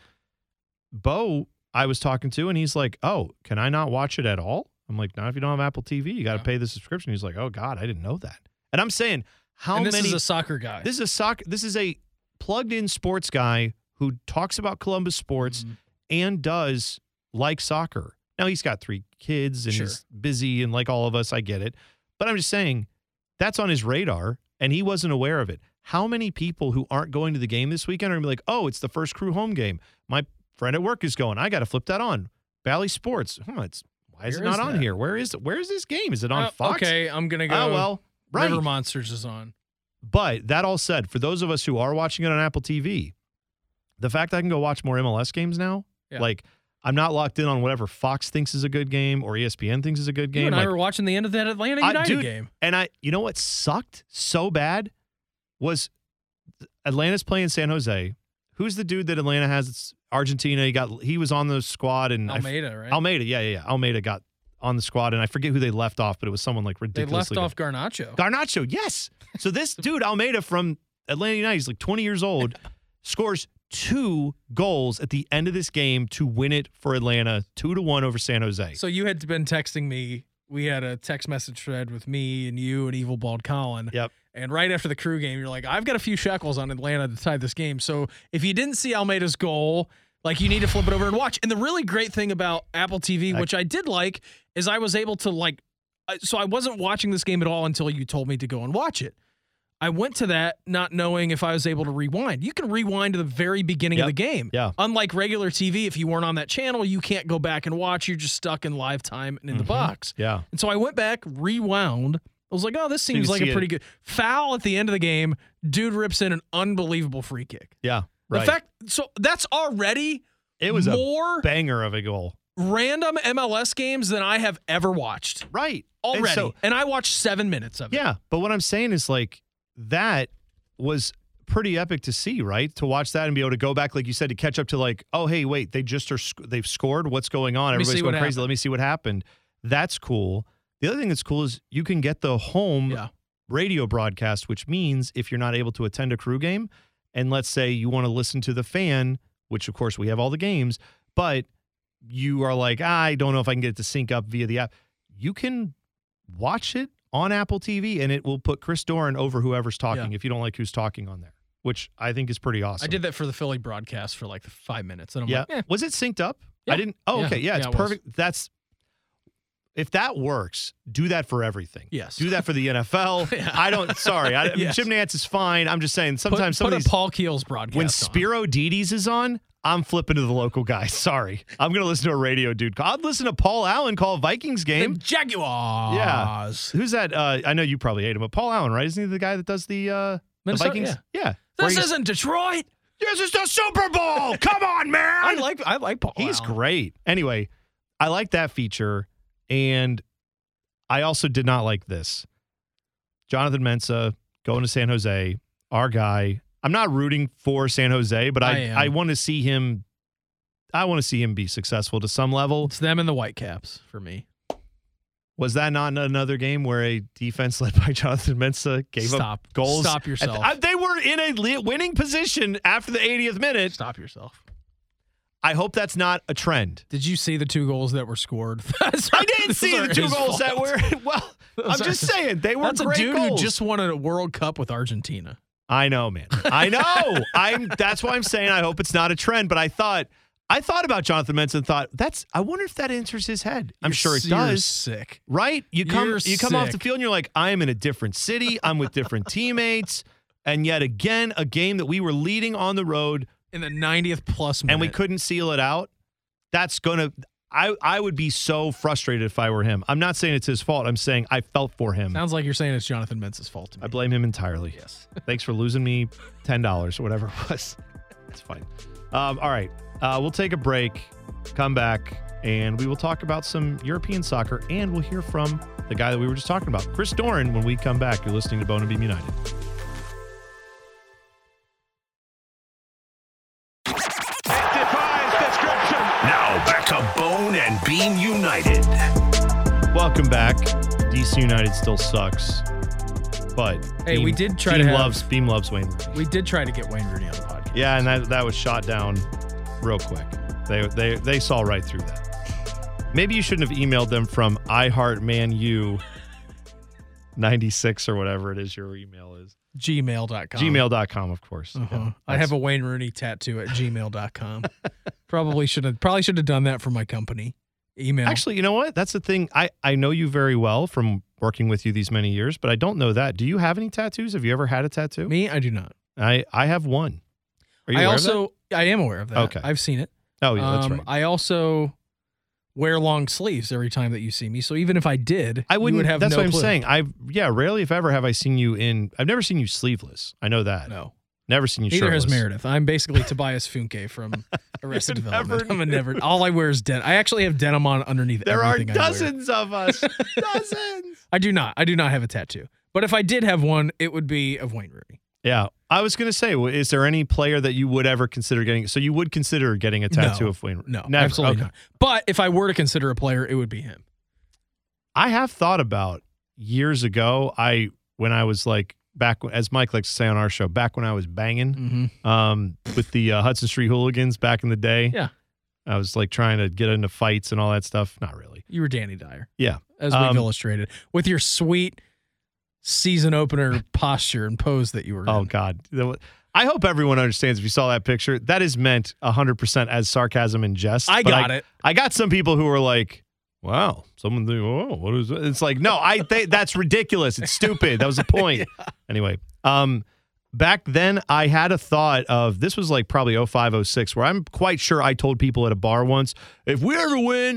Bo, I was talking to, and he's like, oh, can I not watch it at all? I'm like, not if you don't have Apple T V. You got to Yeah. pay the subscription. He's like, oh, God, I didn't know that. And I'm saying, how and this many... is a soccer guy. This is a soccer. This is a plugged-in sports guy who talks about Columbus sports Mhm. and does like soccer. Now, he's got three kids and Sure. he's busy, and like all of us, I get it. But I'm just saying, that's on his radar, and he wasn't aware of it. How many people who aren't going to the game this weekend are going to be like, oh, it's the first Crew home game. My friend at work is going. I got to flip that on. Bally Sports. Huh, it's why is Where it not is on that? here? Where is Where is this game? Is it on Oh, Fox? Okay, I'm gonna go. Oh, well, right. River Monsters is on. But that all said, for those of us who are watching it on Apple T V, the fact I can go watch more M L S games now, Yeah. like I'm not locked in on whatever Fox thinks is a good game or E S P N thinks is a good You game. and I Like, were watching the end of that Atlanta I- United dude, game. and I, you know what sucked so bad was Atlanta's playing San Jose. Who's the dude that Atlanta has? It's Argentina. He got he was on the squad and I f- Almeida, right? Almeida, yeah, yeah, yeah. Almeida got on the squad, and I forget who they left off, but it was someone like they ridiculously left good. off Garnacho. Garnacho, yes. So this dude, Almeida from Atlanta United, he's like twenty years old, scores two goals at the end of this game to win it for Atlanta, two to one over San Jose. So you had been texting me. We had a text message thread with me and you and Evil Bald Colin. Yep. And right after the Crew game, you're like, I've got a few shekels on Atlanta to tie this game. So if you didn't see Almeida's goal, like you need to flip it over and watch. And the really great thing about Apple T V, I- which I did like, is I was able to like, I- so I wasn't watching this game at all until you told me to go and watch it. I went to that not knowing if I was able to rewind. You can rewind to the very beginning Yep. of the game. Yeah. Unlike regular T V, if you weren't on that channel, you can't go back and watch. You're just stuck in live time and in the Mhm. box. Yeah. And so I went back, rewound. I was like, oh, this you seems can like see a pretty it. good foul at the end of the game. Dude rips in an unbelievable free kick. Yeah. The Right. fact, so that's already it was more a banger of a goal. random M L S games than I have ever watched Right. already. And And, so, I watched seven minutes of it. yeah. But what I'm saying is like that was pretty epic to see, right? To watch that and be able to go back, like you said, to catch up to like, oh, hey, wait, they just are, sc- they've scored. What's going on? Let me Everybody's see going what crazy. happened. Let me see what happened. That's cool. The other thing that's cool is you can get the home Yeah. radio broadcast, which means if you're not able to attend a Crew game, and let's say you want to listen to the Fan, which of course we have all the games, but you are like, I don't know if I can get it to sync up via the app. You can watch it on Apple T V, and it will put Chris Doran over whoever's talking Yeah. if you don't like who's talking on there, which I think is pretty awesome. I did that for the Philly broadcast for like the five minutes. And I'm Yeah. like, eh. Was it synced up? Yeah. I didn't. Oh, Yeah. okay. Yeah, it's Yeah, it was. perfect. That's if that works, do that for everything. Yes. Do that for the N F L. Yeah. I don't. Sorry, I, Yes. Jim Nantz is fine. I'm just saying. Put, Sometimes some put of a these Paul Keels broadcast when on. Spiro Dides is on, I'm flipping to the local guy. Sorry, I'm gonna listen to a radio dude. I'd listen to Paul Allen call a Vikings The game. Jaguars. Who's that? Uh, I know you probably hate him, but Paul Allen, right? Isn't he the guy that does the uh, the Minnesota? Vikings? Yeah. Where This he goes, isn't Detroit. This is the Super Bowl. Come on, man. I like I like Paul He's Allen. great. Anyway, I like that feature, and I also did not like this. Jonathan Mensah going to San Jose, our guy. I'm not rooting for San Jose, but I I am. I, want to see him. I want to see him be successful to some level. It's them and the Whitecaps for me. Was that not another game where a defense led by Jonathan Mensah gave Stop. up goals? Stop yourself. I- they were in a li- winning position after the eightieth minute. Stop yourself. I hope that's not a trend. Did you see the two goals that were scored? I did see the two goals that were, well, I'm just saying, they were That's great a dude goals. who just won a World Cup with Argentina. I know, man. I know. I'm. That's why I'm saying I hope it's not a trend. But I thought, I thought about Jonathan Mensah and thought, that's. I wonder if that enters his head. I'm You're sure it s- you're does. sick. Right? You come, You're you come off the sick. field and you're like, I am in a different city. I'm with different teammates, and yet again, a game that we were leading on the road In the ninetieth plus minute. and we couldn't seal it out. That's gonna. I, I would be so frustrated if I were him. I'm not saying it's his fault. I'm saying I felt for him. Sounds like you're saying it's Jonathan Mentz's fault to me. I blame him entirely. Yes. Thanks for losing me ten dollars or whatever it was. It's fine. Um, all right. Uh, we'll take a break, come back, and we will talk about some European soccer, and we'll hear from the guy that we were just talking about, Chris Doran, when we come back. You're listening to Bone and Beam United. Now back to Bone and Beam United. Welcome back. D C United still sucks, but Hey, Beam, we did try Beam to have- loves Beam loves Wayne Rooney. We did try to get Wayne Rooney on the podcast. Yeah, and that that was shot down real quick. They they they saw right through that. Maybe you shouldn't have emailed them from iHeartManU ninety-six or whatever it is your email is. gmail dot com. gmail dot com, of course. Uh-huh. Yeah, I have a Wayne Rooney tattoo at gmail dot com. Probably should have probably should have done that for my company. Email. Actually, you know what? That's the thing. I, I know you very well from working with you these many years, but I don't know that. Do you have any tattoos? Have you ever had a tattoo? Me, I do not. I, I have one. Are you I aware of also I am aware of that. Okay. I've seen it. that? Oh, yeah, that's Um, right. I also wear long sleeves every time that you see me. So even if I did, I you wouldn't would have That's no what I'm clue. saying. I yeah, rarely if ever have I seen you in. I've never seen you sleeveless. I know that. No. Never seen you Neither shirtless. has Meredith. I'm basically Tobias Funke from Arrested You've Development. never- I'm a never. All I wear is denim. I actually have denim on underneath There are everything I wear. dozens of us. Dozens. I do not. I do not have a tattoo. But if I did have one, it would be of Wayne Rooney. Yeah. I was going to say, w- is there any player that you would ever consider getting? So you would consider getting a tattoo No. of Wayne? No, Never. absolutely Okay. not. But if I were to consider a player, it would be him. I have thought about years ago. I when I was like back as Mike likes to say on our show, back when I was banging Mm-hmm. um, with the uh, Hudson Street Hooligans back in the day. Yeah. I was like trying to get into fights and all that stuff. Not really. You were Danny Dyer, Yeah. as we've Um, illustrated, with your sweet season opener posture and pose that you were Oh in. God. The- I hope everyone understands if you saw that picture, that is meant one hundred percent as sarcasm and jest. I But got it. I got some people who were like, wow, someone think, oh, what is that? It's like, no, I think that's ridiculous. It's stupid. That was the point. Yeah. Anyway, um, back then I had a thought of, this was like probably oh five, oh six, where I'm quite sure I told people at a bar once, if we ever win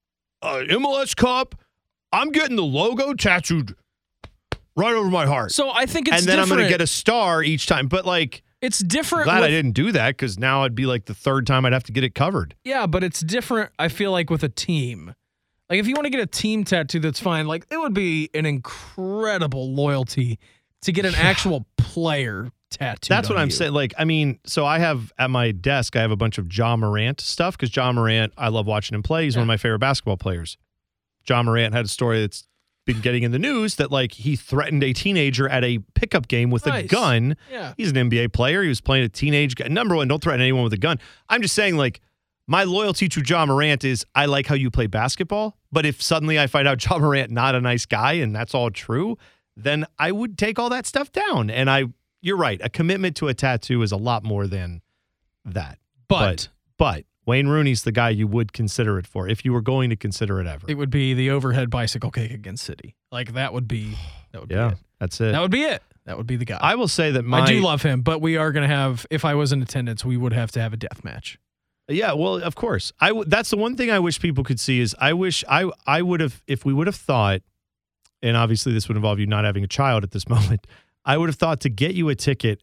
an M L S Cup, I'm getting the logo tattooed right over my heart. So I think it's and then different. I'm going to get a star each time. But like, It's different. glad with- I didn't do that because now it'd be like the third time I'd have to get it covered. Yeah, but it's different, I feel like, with a team. Like, if you want to get a team tattoo, that's fine. Like, it would be an incredible loyalty to get an actual player tattooed. That's what on I'm you. saying. Like, I mean, so I have at my desk, I have a bunch of Ja Morant stuff because Ja Morant, I love watching him play. He's one of my favorite basketball players. Ja Morant had a story that's been getting in the news that like he threatened a teenager at a pickup game with a Nice. gun. Yeah. He's an N B A player. He was playing a teenage guy. Number one, don't threaten anyone with a gun. I'm just saying, like, my loyalty to Ja Morant is I like how you play basketball. But if suddenly I find out Ja Morant not a nice guy and that's all true, then I would take all that stuff down. And I, you're right, a commitment to a tattoo is a lot more than that. But, but Wayne Rooney's the guy you would consider it for if you were going to consider it ever. it would be the overhead bicycle kick against City. Like, that would be that would yeah, be it. that's it. That would be it. That would be the guy. I will say that my I do love him, but we are going to have, if I was in attendance, we would have to have a death match. Yeah, well, of course. I w- that's the one thing I wish people could see is I wish I I would have if we would have thought, and obviously this would involve you not having a child at this moment. I would have thought to get you a ticket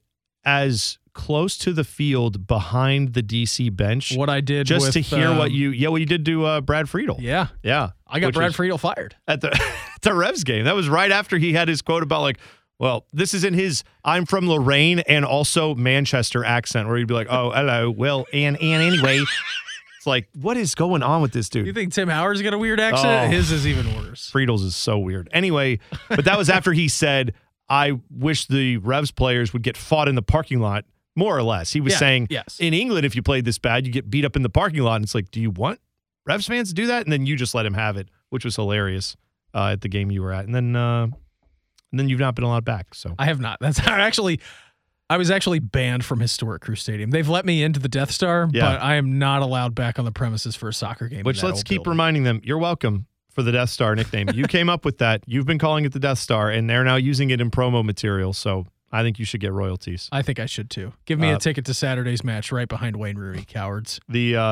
as close to the field behind the D C bench, What I did just with, to hear um, what you yeah what you did to uh, Brad Friedel. Yeah. yeah. I got Which Brad was Friedel fired. at the at the Revs game. That was right after he had his quote about like, well, this is in his I'm from Lorraine and also Manchester accent, where he'd be like, oh, hello, well, and and anyway. It's like, what is going on with this dude? You think Tim Howard's got a weird accent? Oh. His is even worse. Friedel's is so weird. Anyway, but that was after he said, I wish the Revs players would get fought in the parking lot, more or less. He was Yeah, saying, yes. in England, if you played this bad, you get beat up in the parking lot. And it's like, do you want Revs fans to do that? And then you just let him have it, which was hilarious uh, at the game you were at. And then uh, and then you've not been allowed back. So I have not. That's actually, I was actually banned from Historic Crew Stadium. They've let me into the Death Star, Yeah. but I am not allowed back on the premises for a soccer game. in Which that let's old keep building. reminding them, you're welcome for the Death Star nickname. You came up with that. You've been calling it the Death Star, and they're now using it in promo material. So I think you should get royalties. I think I should too. Give me Uh, a ticket to Saturday's match right behind Wayne Rooney, cowards. The uh,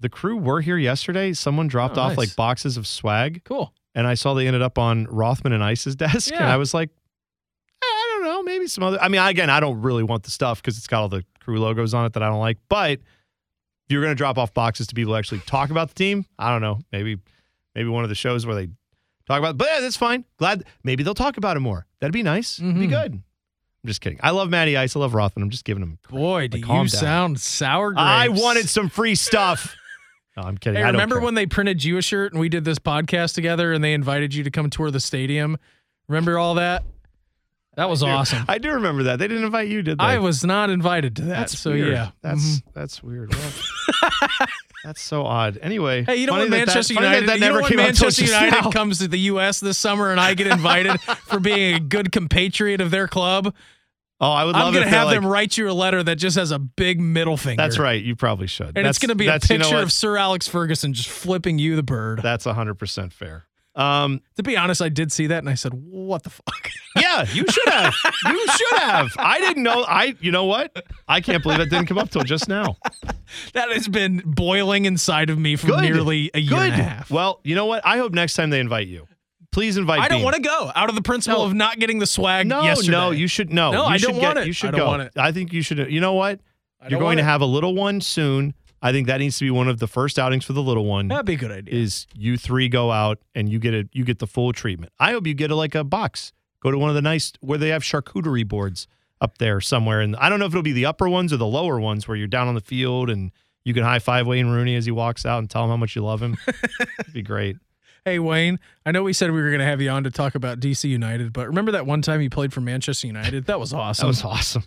the crew were here yesterday. Someone dropped Oh, off nice. like boxes of swag, Cool. and I saw they ended up on Rothman and Ice's desk, and Yeah. I was like, eh, I don't know, maybe some other. I mean, again, I don't really want the stuff because it's got all the crew logos on it that I don't like. But if you're going to drop off boxes to people who actually talk about the team, I don't know, maybe maybe one of the shows where they talk about. But yeah, that's fine. Glad maybe they'll talk about it more. That'd be nice. It'd be Mhm. good. I'm just kidding. I love Matty Ice. I love Rothman. I'm just giving him. Boy, do Like, calm you down. sound sour grapes. I wanted some free stuff. No, I'm kidding. Hey, I don't remember care. when they printed you a shirt and we did this podcast together and they invited you to come tour the stadium? Remember all that? That was awesome. I do remember that. They didn't invite you, did they? I was not invited to that. That's so weird. yeah. That's Mhm. that's weird. Well, that's so odd. Anyway, Hey, you know funny when that that- Manchester funny that United, that you know never when came out till Manchester just United now. comes to the U S this summer and I get invited for being a good compatriot of their club? Oh, I would I'm love going if to they're have like, them write you a letter that just has a big middle finger. That's right. You probably should. And that's, it's going to be a that's, you know picture what? of Sir Alex Ferguson just flipping you the bird. That's one hundred percent fair. Um, To be honest, I did see that and I said, what the fuck? yeah, you should have. You should have. I didn't know. I. You know what? I can't believe it didn't come up till just now. That has been boiling inside of me for Good. nearly a year Good. and a half. Well, you know what? I hope next time they invite you. Please invite. I don't Bean. want to go out of the principle No. of not getting the swag No, yesterday. no, you should no. No, you I should don't get, want it. You should I don't go. want it. I think you should. You know what? I You're don't going want to it. have a little one soon. I think that needs to be one of the first outings for the little one. That'd be a good idea. Is you three go out and you get a you get the full treatment. I hope you get a, like a box. Go to one of the nice where they have charcuterie boards up there somewhere, and I don't know if it'll be the upper ones or the lower ones where you're down on the field and you can high five Wayne Rooney as he walks out and tell him how much you love him. It'd be great. Hey, Wayne, I know we said we were going to have you on to talk about D C United, but remember that one time you played for Manchester United? That was awesome. That was awesome.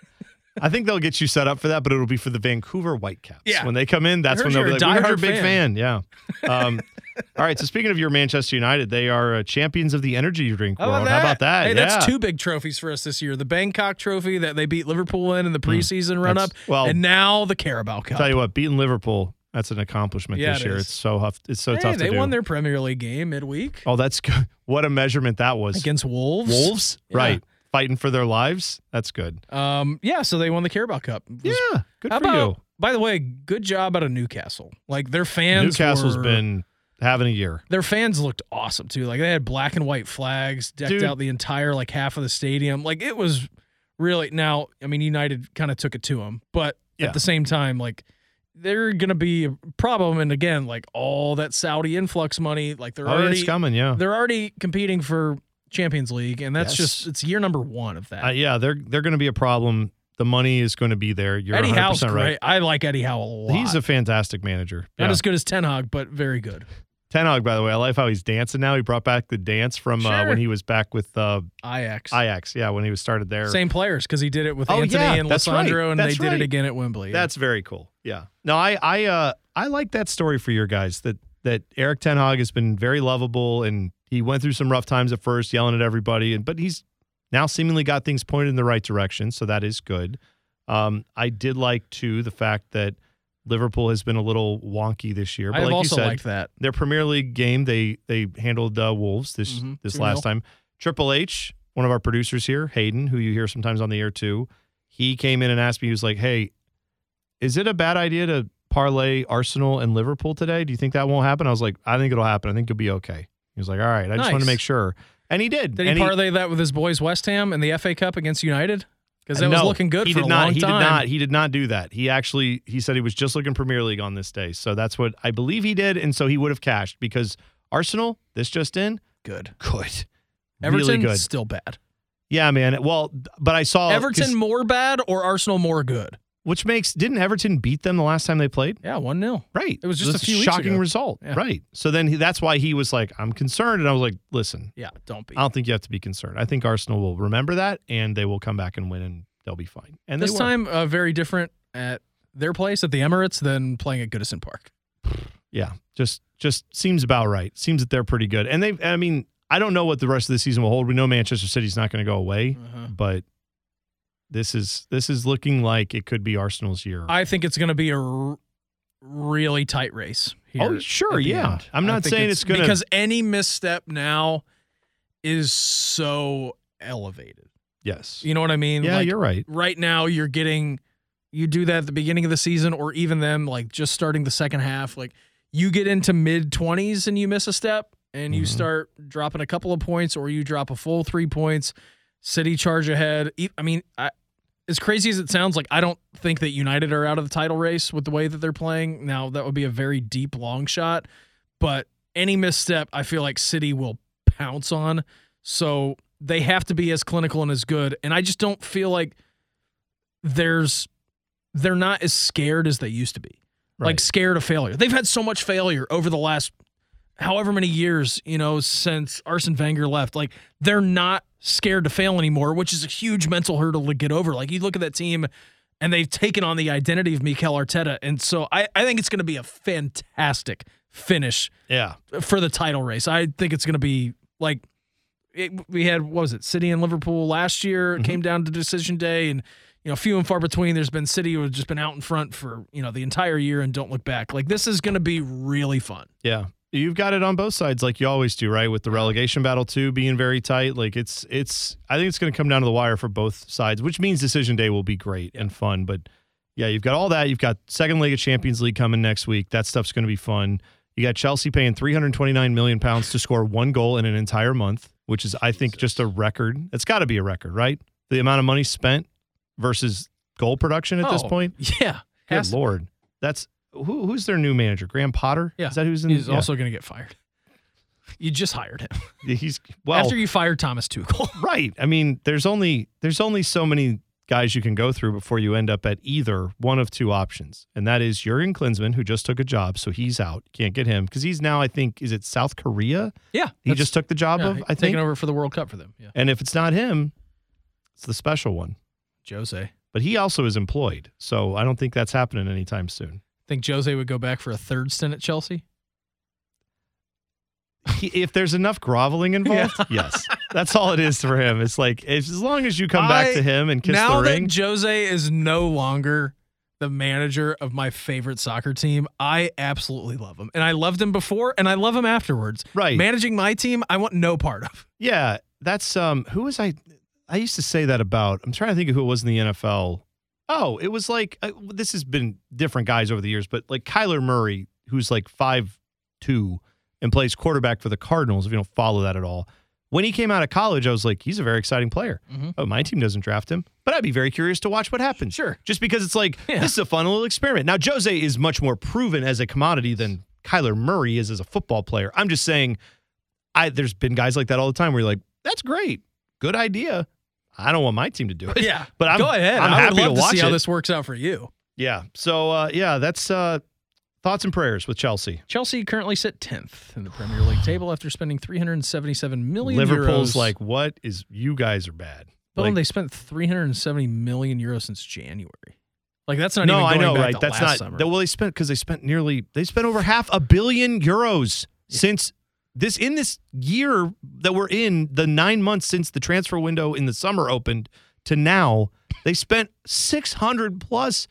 I think they'll get you set up for that, but it'll be for the Vancouver Whitecaps. Yeah. When they come in, that's I when heard they'll be you're like, a we heard you're a diehard big fan. fan. Yeah. Um, all right. So speaking of your Manchester United, they are uh, champions of the energy drink How world. about How that? about that? Hey, yeah. that's two big trophies for us this year. The Bangkok Trophy that they beat Liverpool in in the preseason run-up, That's- well, and now the Carabao Cup. Tell you what, beating Liverpool, that's an accomplishment Yeah, this it year. is. It's so tough. It's so hey, tough they to do. won their Premier League game midweek Oh, that's good. What a measurement that was. against Wolves. Wolves? Yeah. Right. Fighting for their lives. That's good. Um, yeah, so they won the Carabao Cup. It was- Yeah. Good How for about, you. by the way, good job out of Newcastle. Like their fans Newcastle's were- been having a year. Their fans looked awesome too. Like they had black and white flags decked Dude. out the entire like half of the stadium. Like it was really now. I mean, United kind of took it to them, but Yeah. at the same time, like they're gonna be a problem. And again, like all that Saudi influx money, like they're Oh, yeah, already it's coming. Yeah. they're already competing for Champions League, and that's Yes. just it's year number one of that. Uh, yeah. They're they're going to be a problem. The money is going to be there. You're Eddie one hundred Howe's percent great. right. I like Eddie Howe a lot. He's a fantastic manager. not Yeah. as good as Ten Hag, but very good. Ten Hag, by the way, I like how he's dancing now. He brought back the dance from uh, Sure. when he was back with uh, Ajax. Ajax. Yeah, when he was started there. Same players because he did it with Oh, Anthony yeah, and that's right. Lissandro, and That's they did right. it again at Wembley. Yeah. That's very cool. Yeah. No, I I uh I like that story for your guys that that Eric Ten Hag has been very lovable and he went through some rough times at first, yelling at everybody, and but he's now seemingly got things pointed in the right direction, so that is good. Um, I did like too the fact that Liverpool has been a little wonky this year, but I've like also you said, liked that. their Premier League game they they handled uh, Wolves this Mhm. this two nil. last time. Triple H, one of our producers here, Hayden, who you hear sometimes on the air too, he came in and asked me, he was like, "Hey, is it a bad idea to parlay Arsenal and Liverpool today? Do you think that won't happen?" I was like, "I think it'll happen. I think you'll be okay." He was like, "All right, I just want to Nice. make sure," and he did. Did he and parlay that with his boys West Ham in the F A Cup against United? Because that was No, looking good he for did a not, long he time. did not. He did not do that. He actually he said he was just looking Premier League on this day. So that's what I believe he did, and so he would have cashed because Arsenal, this just in, Good. good. Everton, really good. still bad. Yeah, man. Well, but I saw 'cause- Everton more bad or Arsenal more good? which makes didn't Everton beat them the last time they played? Yeah, one nil. Right. It was just That's a few weeks shocking ago. result. Yeah. Right. So then he, that's why he was like, "I'm concerned," and I was like, "Listen, Yeah, don't be. I don't think you have to be concerned. I think Arsenal will remember that, and they will come back and win, and they'll be fine." And This they were. time, uh, very different at their place at the Emirates than playing at Goodison Park. Yeah, just just seems about right. Seems that they're pretty good, and they. I mean, I don't know what the rest of the season will hold. We know Manchester City's not going to go away, Uh-huh. but this is this is looking like it could be Arsenal's year. I think it's going to be a r- really tight race. Here Oh, sure, at the yeah. end. I'm I not think saying it's gonna- because any misstep now is so elevated. yes. You know what I mean? Yeah, Like, you're right. right now you're getting you do that at the beginning of the season, or even them like just starting the second half, like you get into mid twenties and you miss a step and you mm-hmm. start dropping a couple of points, or you drop a full three points, City charge ahead. I mean, I, as crazy as it sounds, like I don't think that United are out of the title race with the way that they're playing. Now, that would be a very deep long shot, but any misstep, I feel like City will pounce on. So they have to be as clinical and as good. And I just don't feel like there's they're not as scared as they used to be. Right. Like scared of failure. They've had so much failure over the last however many years, you know, since Arsene Wenger left. Like they're not scared to fail anymore, which is a huge mental hurdle to get over. Like you look at that team and they've taken on the identity of Mikel Arteta. And so I, I think it's going to be a fantastic finish yeah. for the title race. I think it's going to be like it, we had, what was it, City and Liverpool last year. It mm-hmm. came down to decision day, and you know, few and far between. There's been City who have just been out in front for, you know, the entire year and don't look back. Like this is going to be really fun. Yeah. You've got it on both sides like you always do, right? With the relegation battle too being very tight. Like it's it's I think it's going to come down to the wire for both sides, which means decision day will be great yeah. and fun. But yeah, you've got all that. You've got second leg of Champions League coming next week. That stuff's going to be fun. You got Chelsea paying three hundred twenty-nine million pounds to score one goal in an entire month, which is I think just a record. It's got to be a record, right? The amount of money spent versus goal production at oh, this point. Yeah. Good Lord. That's Who, who's their new manager? Graham Potter? Yeah. Is that who's in? He's yeah. also going to get fired. You just hired him. He's well after you fired Thomas Tuchel. Right. I mean, there's only there's only so many guys you can go through before you end up at either one of two options, and that is Jurgen Klinsmann, who just took a job, so he's out. Can't get him because he's now, I think, is it South Korea? Yeah, he just took the job yeah, of. I think taking over for the World Cup for them. Yeah, and if it's not him, it's the special one, Jose. But he also is employed, so I don't think that's happening anytime soon. Think Jose would go back for a third stint at Chelsea? He, if there's enough groveling involved, yeah. yes. That's all it is for him. It's like, if, as long as you come back I, to him and kiss now the ring. That Jose is no longer the manager of my favorite soccer team, I absolutely love him. And I loved him before, and I love him afterwards. Right. Managing my team, I want no part of. Yeah, that's, um. who was I, I used to say that about, I'm trying to think of who it was in the N F L. Oh, it was like, uh, this has been different guys over the years, but like Kyler Murray, who's like five two and plays quarterback for the Cardinals, if you don't follow that at all. When he came out of college, I was like, he's a very exciting player. Mm-hmm. Oh, my team doesn't draft him, but I'd be very curious to watch what happens. Sure. Just because it's like, yeah. this is a fun little experiment. Now, Jose is much more proven as a commodity than Kyler Murray is as a football player. I'm just saying, I there's been guys like that all the time where you're like, that's great. Good idea. I don't want my team to do it. Yeah. But I'm, Go ahead. I'm I happy would love to to, watch see it. how this works out for you. Yeah. So, uh, yeah, that's uh, thoughts and prayers with Chelsea. Chelsea currently sit tenth in the Premier League table after spending three hundred seventy-seven million euros. Liverpool's like, what is, you guys are bad. But like, they spent three hundred seventy million euros since January. Like, that's not no, even going I know, back right? to That's last not, summer. Well, they spent, because they spent nearly, they spent over half a billion euros yeah. since this, in this year that we're in, the nine months since the transfer window in the summer opened to now. They spent six hundred plus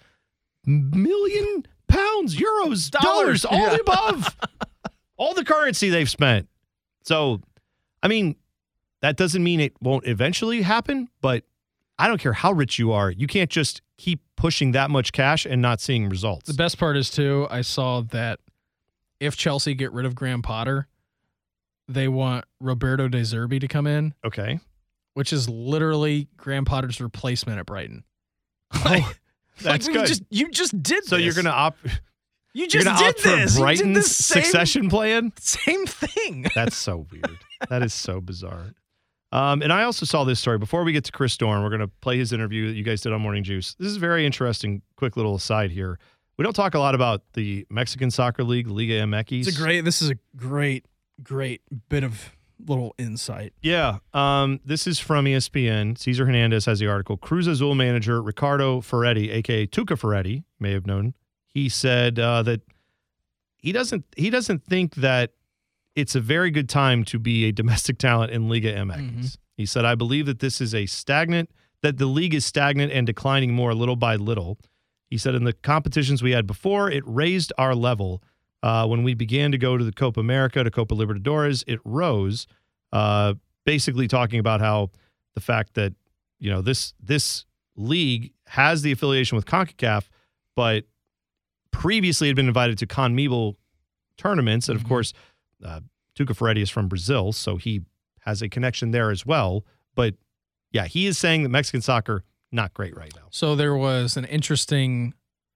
million pounds, euros, dollars, Dollars, all yeah. the above. All the currency they've spent. So, I mean, that doesn't mean it won't eventually happen, but I don't care how rich you are. You can't just keep pushing that much cash and not seeing results. The best part is, too, I saw that if Chelsea get rid of Graham Potter, they want Roberto De Zerbi to come in. Okay. Which is literally Graham Potter's replacement at Brighton. Like, oh, that's like good. Just, you just did so this. you're going to opt You just you're did opt this. for Brighton's you did the same, succession plan? Same thing. That's so weird. That is so bizarre. Um, and I also saw this story. Before we get to Chris Dorn, we're going to play his interview that you guys did on Morning Juice. This is very interesting, quick little aside here. We don't talk a lot about the Mexican Soccer League, Liga M X. It's a great, this is a great, great bit of little insight. Yeah. Um, this is from E S P N. Cesar Hernandez has the article. Cruz Azul manager Ricardo Ferretti, a k a. Tuca Ferretti, you may have known. He said uh, that he doesn't he doesn't think that it's a very good time to be a domestic talent in Liga M X. Mm-hmm. He said, I believe that this is a stagnant, that the league is stagnant and declining more little by little. He said, in the competitions we had before, it raised our level. Uh, when we began to go to the Copa America, to Copa Libertadores, it rose, uh, basically talking about how the fact that, you know, this this league has the affiliation with CONCACAF, but previously had been invited to CONMEBOL tournaments. And, of Mhm. course, uh, Tuca Ferretti is from Brazil, so he has a connection there as well. But, yeah, he is saying that Mexican soccer, not great right now. So there was an interesting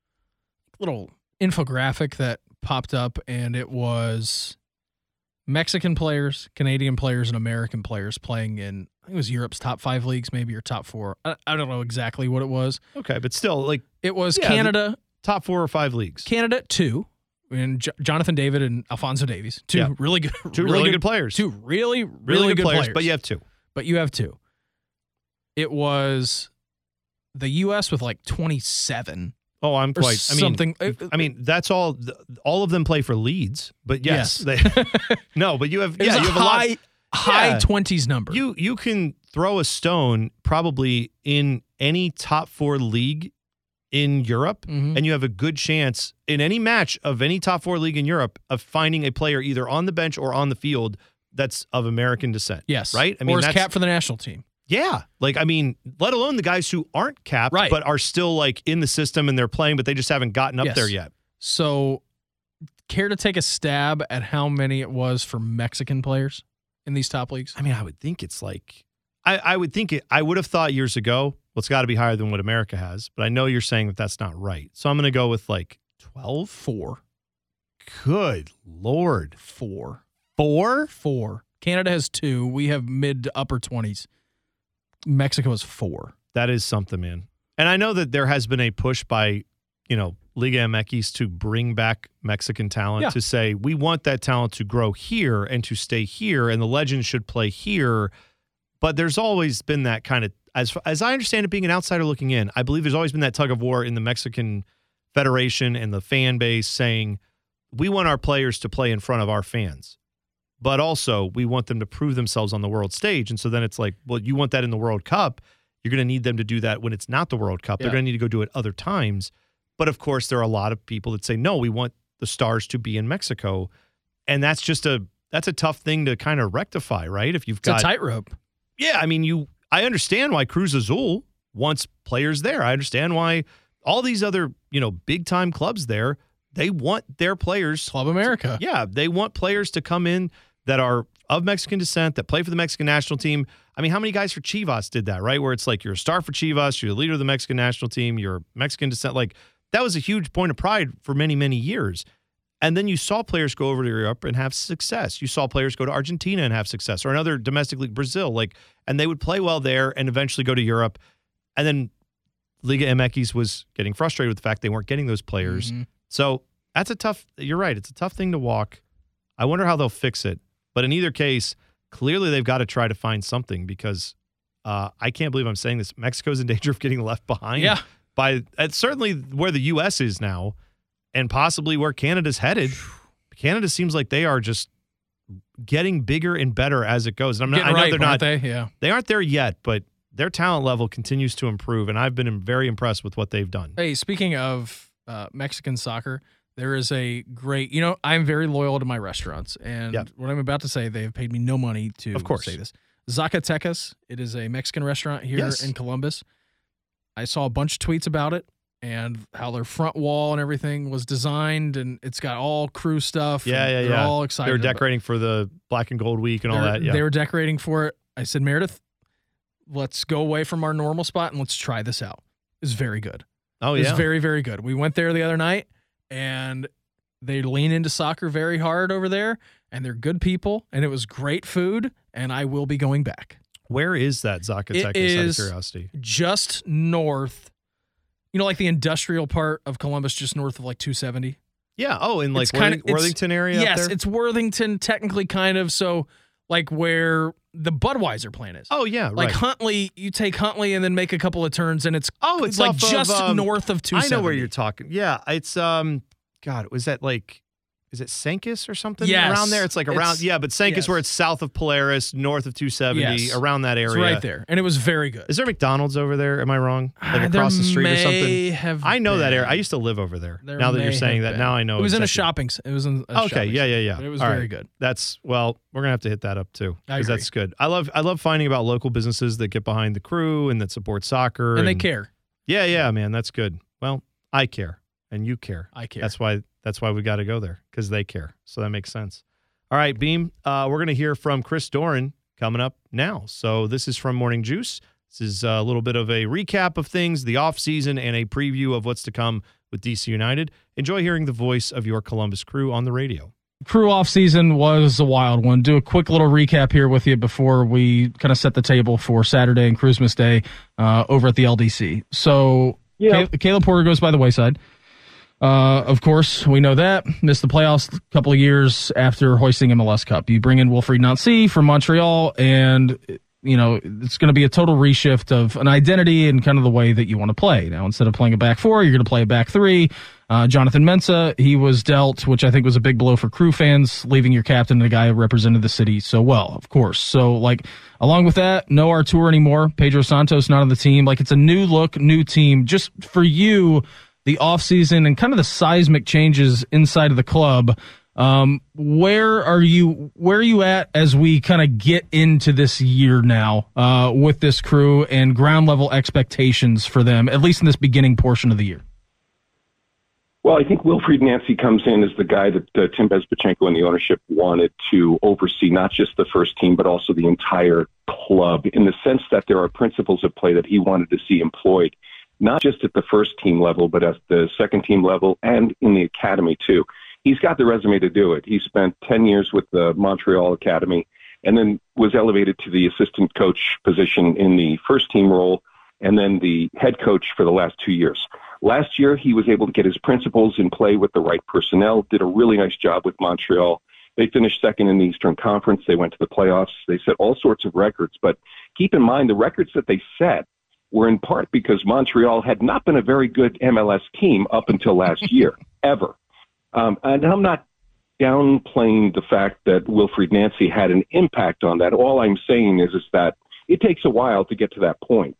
little infographic that popped up, and it was Mexican players, Canadian players, and American players playing in, I think it was Europe's top five leagues, maybe, or top four. I, I don't know exactly what it was. Okay, but still, like, It was Yeah, the- Canada, top four or five leagues. Canada two, and J- Jonathan David and Alfonso Davies, two Yeah. really good, Two really, good, players. two really, really, really good, good players, players. but you have two. but you have two. It was the U S with like twenty-seven Oh, I'm or quite. I mean, something. uh, I mean, that's all. th- All of them play for Leeds, but yes, Yes. they. No, but you have. It Yeah, was you a have a lot. high, high Yeah. twenties number. You you can throw a stone probably in any top four league in Europe, Mhm. and you have a good chance in any match of any top four league in Europe of finding a player either on the bench or on the field that's of American descent. Yes. Right? I I mean, or is that's- cap for the national team. Yeah. Like, I mean, let alone the guys who aren't capped, Right. but are still like in the system and they're playing, but they just haven't gotten up Yes. there yet. So, care to take a stab at how many it was for Mexican players in these top leagues? I mean, I would think it's like, I, I would think it, I would have thought years ago, well, it's got to be higher than what America has, but I know you're saying that that's not right. So I'm going to go with like twelve. Four. Good Lord. Four. Four? Four. Canada has two. We have mid to upper twenties. Mexico has four. That is something, man. And I know that there has been a push by, you know, Liga M X to bring back Mexican talent, Yeah. to say we want that talent to grow here and to stay here, and the legends should play here. But there's always been that kind of, as as I understand it, being an outsider looking in, I believe there's always been that tug of war in the Mexican Federation and the fan base saying, we want our players to play in front of our fans, but also we want them to prove themselves on the world stage. And so then it's like, well, you want that in the World Cup. You're going to need them to do that when it's not the World Cup. Yeah. They're going to need to go do it other times. But of course, there are a lot of people that say, no, we want the stars to be in Mexico. And that's just a, that's a tough thing to kind of rectify, right? If you've It's got, a tightrope. yeah, I mean, you, I understand why Cruz Azul wants players there. I understand why all these other, you know, big time clubs there, they want their players. Club America. Yeah, they want players to come in that are of Mexican descent, that play for the Mexican national team. I mean, how many guys for Chivas did that, right? Where it's like you're a star for Chivas, you're the leader of the Mexican national team, you're Mexican descent. Like, that was a huge point of pride for many, many years. And then you saw players go over to Europe and have success. You saw players go to Argentina and have success, or another domestic league, Brazil, like, and they would play well there and eventually go to Europe. And then Liga M X was getting frustrated with the fact they weren't getting those players. Mhm. So that's a tough, you're right, it's a tough thing to walk. I wonder how they'll fix it. But in either case, clearly they've got to try to find something, because uh, I can't believe I'm saying this. Mexico's in danger of getting left behind. Yeah. By it's certainly where the U S is now, and possibly where Canada's headed. Canada seems like they are just getting bigger and better as it goes. And I'm not, Getting I know ripe, they're not, aren't they? Yeah. they aren't there yet, but their talent level continues to improve, and I've been very impressed with what they've done. Hey, speaking of uh, Mexican soccer, there is a great, you know, I'm very loyal to my restaurants. And Yep. what I'm about to say, they have paid me no money to Of course. say this. Zacatecas, it is a Mexican restaurant here Yes. in Columbus. I saw a bunch of tweets about it and how their front wall and everything was designed, and it's got all crew stuff. Yeah, and yeah, they're yeah. all excited. They were about it. decorating for the Black and Gold Week and all They're- that. Yeah. They were decorating for it. I said, Meredith, let's go away from our normal spot and let's try this out. It's very good. oh, It was yeah. very, very good. We went there the other night, and they lean into soccer very hard over there, and they're good people, and it was great food, and I will be going back. Where is that Zacatecas, out of is- curiosity? Just north, you know, like the industrial part of Columbus, just north of like two seventy. Yeah. Oh, in like It's kinda- Worthing- it's- Worthington area up Yes, there? it's Worthington, technically, kind of. So, like where the Budweiser plant is. Oh, yeah, Like right. Huntley, you take Huntley and then make a couple of turns, and it's Oh, it's like off of, just um, north of two I seventy. know where you're talking. Yeah, it's um, God, was that like, is it Sankis or something Yes. around there? It's like around, It's- yeah, but Sankis yes. where it's south of Polaris, north of two seventy, Yes. around that area. It's right there, and it was very good. Is there McDonald's over there? Am I wrong? Like Ah, across there the street or may something? Have I know that been. area. I used to live over there. There now that you're may saying have that, been. now I know. It was in a exactly. shopping. s- It was in. A Okay, shopping yeah, yeah, yeah. But it was All very right. good. That's well, we're gonna have to hit that up too, I because agree. that's good. I love I love finding about local businesses that get behind the crew and that support soccer, And they care. Yeah, yeah, man, that's good. Well, I care, and you care. I care. That's why. That's why we got to go there, because they care. So that makes sense. All right, Beam. Uh, we're going to hear from Chris Doran coming up now. So this is from Morning Juice. This is a little bit of a recap of things, the offseason, and a preview of what's to come with D C United. Enjoy hearing the voice of your Columbus Crew on the radio. Crew off season was a wild one. Do a quick little recap here with you before we kind of set the table for Saturday and Christmas Day uh, over at the L D C. So yeah. Kay- Caleb Porter goes by the wayside. Uh, of course, we know that. Missed the playoffs a couple of years after hoisting M L S Cup. You bring in Wilfried Nancy from Montreal, and you know it's going to be a total reshift of an identity and kind of the way that you want to play. Now, instead of playing a back four, you're going to play a back three. Uh, Jonathan Mensah, he was dealt, which I think was a big blow for Crew fans, leaving your captain, the guy who represented the city so well, of course. So, like, along with that, no Artur anymore. Pedro Santos not on the team. Like, it's a new look, new team. Just for you, the offseason and kind of the seismic changes inside of the club, um, where are you where are you at as we kind of get into this year now uh, with this Crew and ground level expectations for them, at least in this beginning portion of the year? Well, I think Wilfried Nancy comes in as the guy that uh, Tim Bezpachenko and the ownership wanted to oversee not just the first team, but also the entire club, in the sense that there are principles of play that he wanted to see employed, not just at the first team level, but at the second team level and in the academy too. He's got the resume to do it. He spent ten years with the Montreal Academy and then was elevated to the assistant coach position in the first team role and then the head coach for the last two years. Last year, he was able to get his principles in play with the right personnel, did a really nice job with Montreal. They finished second in the Eastern Conference. They went to the playoffs. They set all sorts of records. But keep in mind, the records that they set were in part because Montreal had not been a very good M L S team up until last year, ever. Um, and I'm not downplaying the fact that Wilfried Nancy had an impact on that. All I'm saying is, is that it takes a while to get to that point.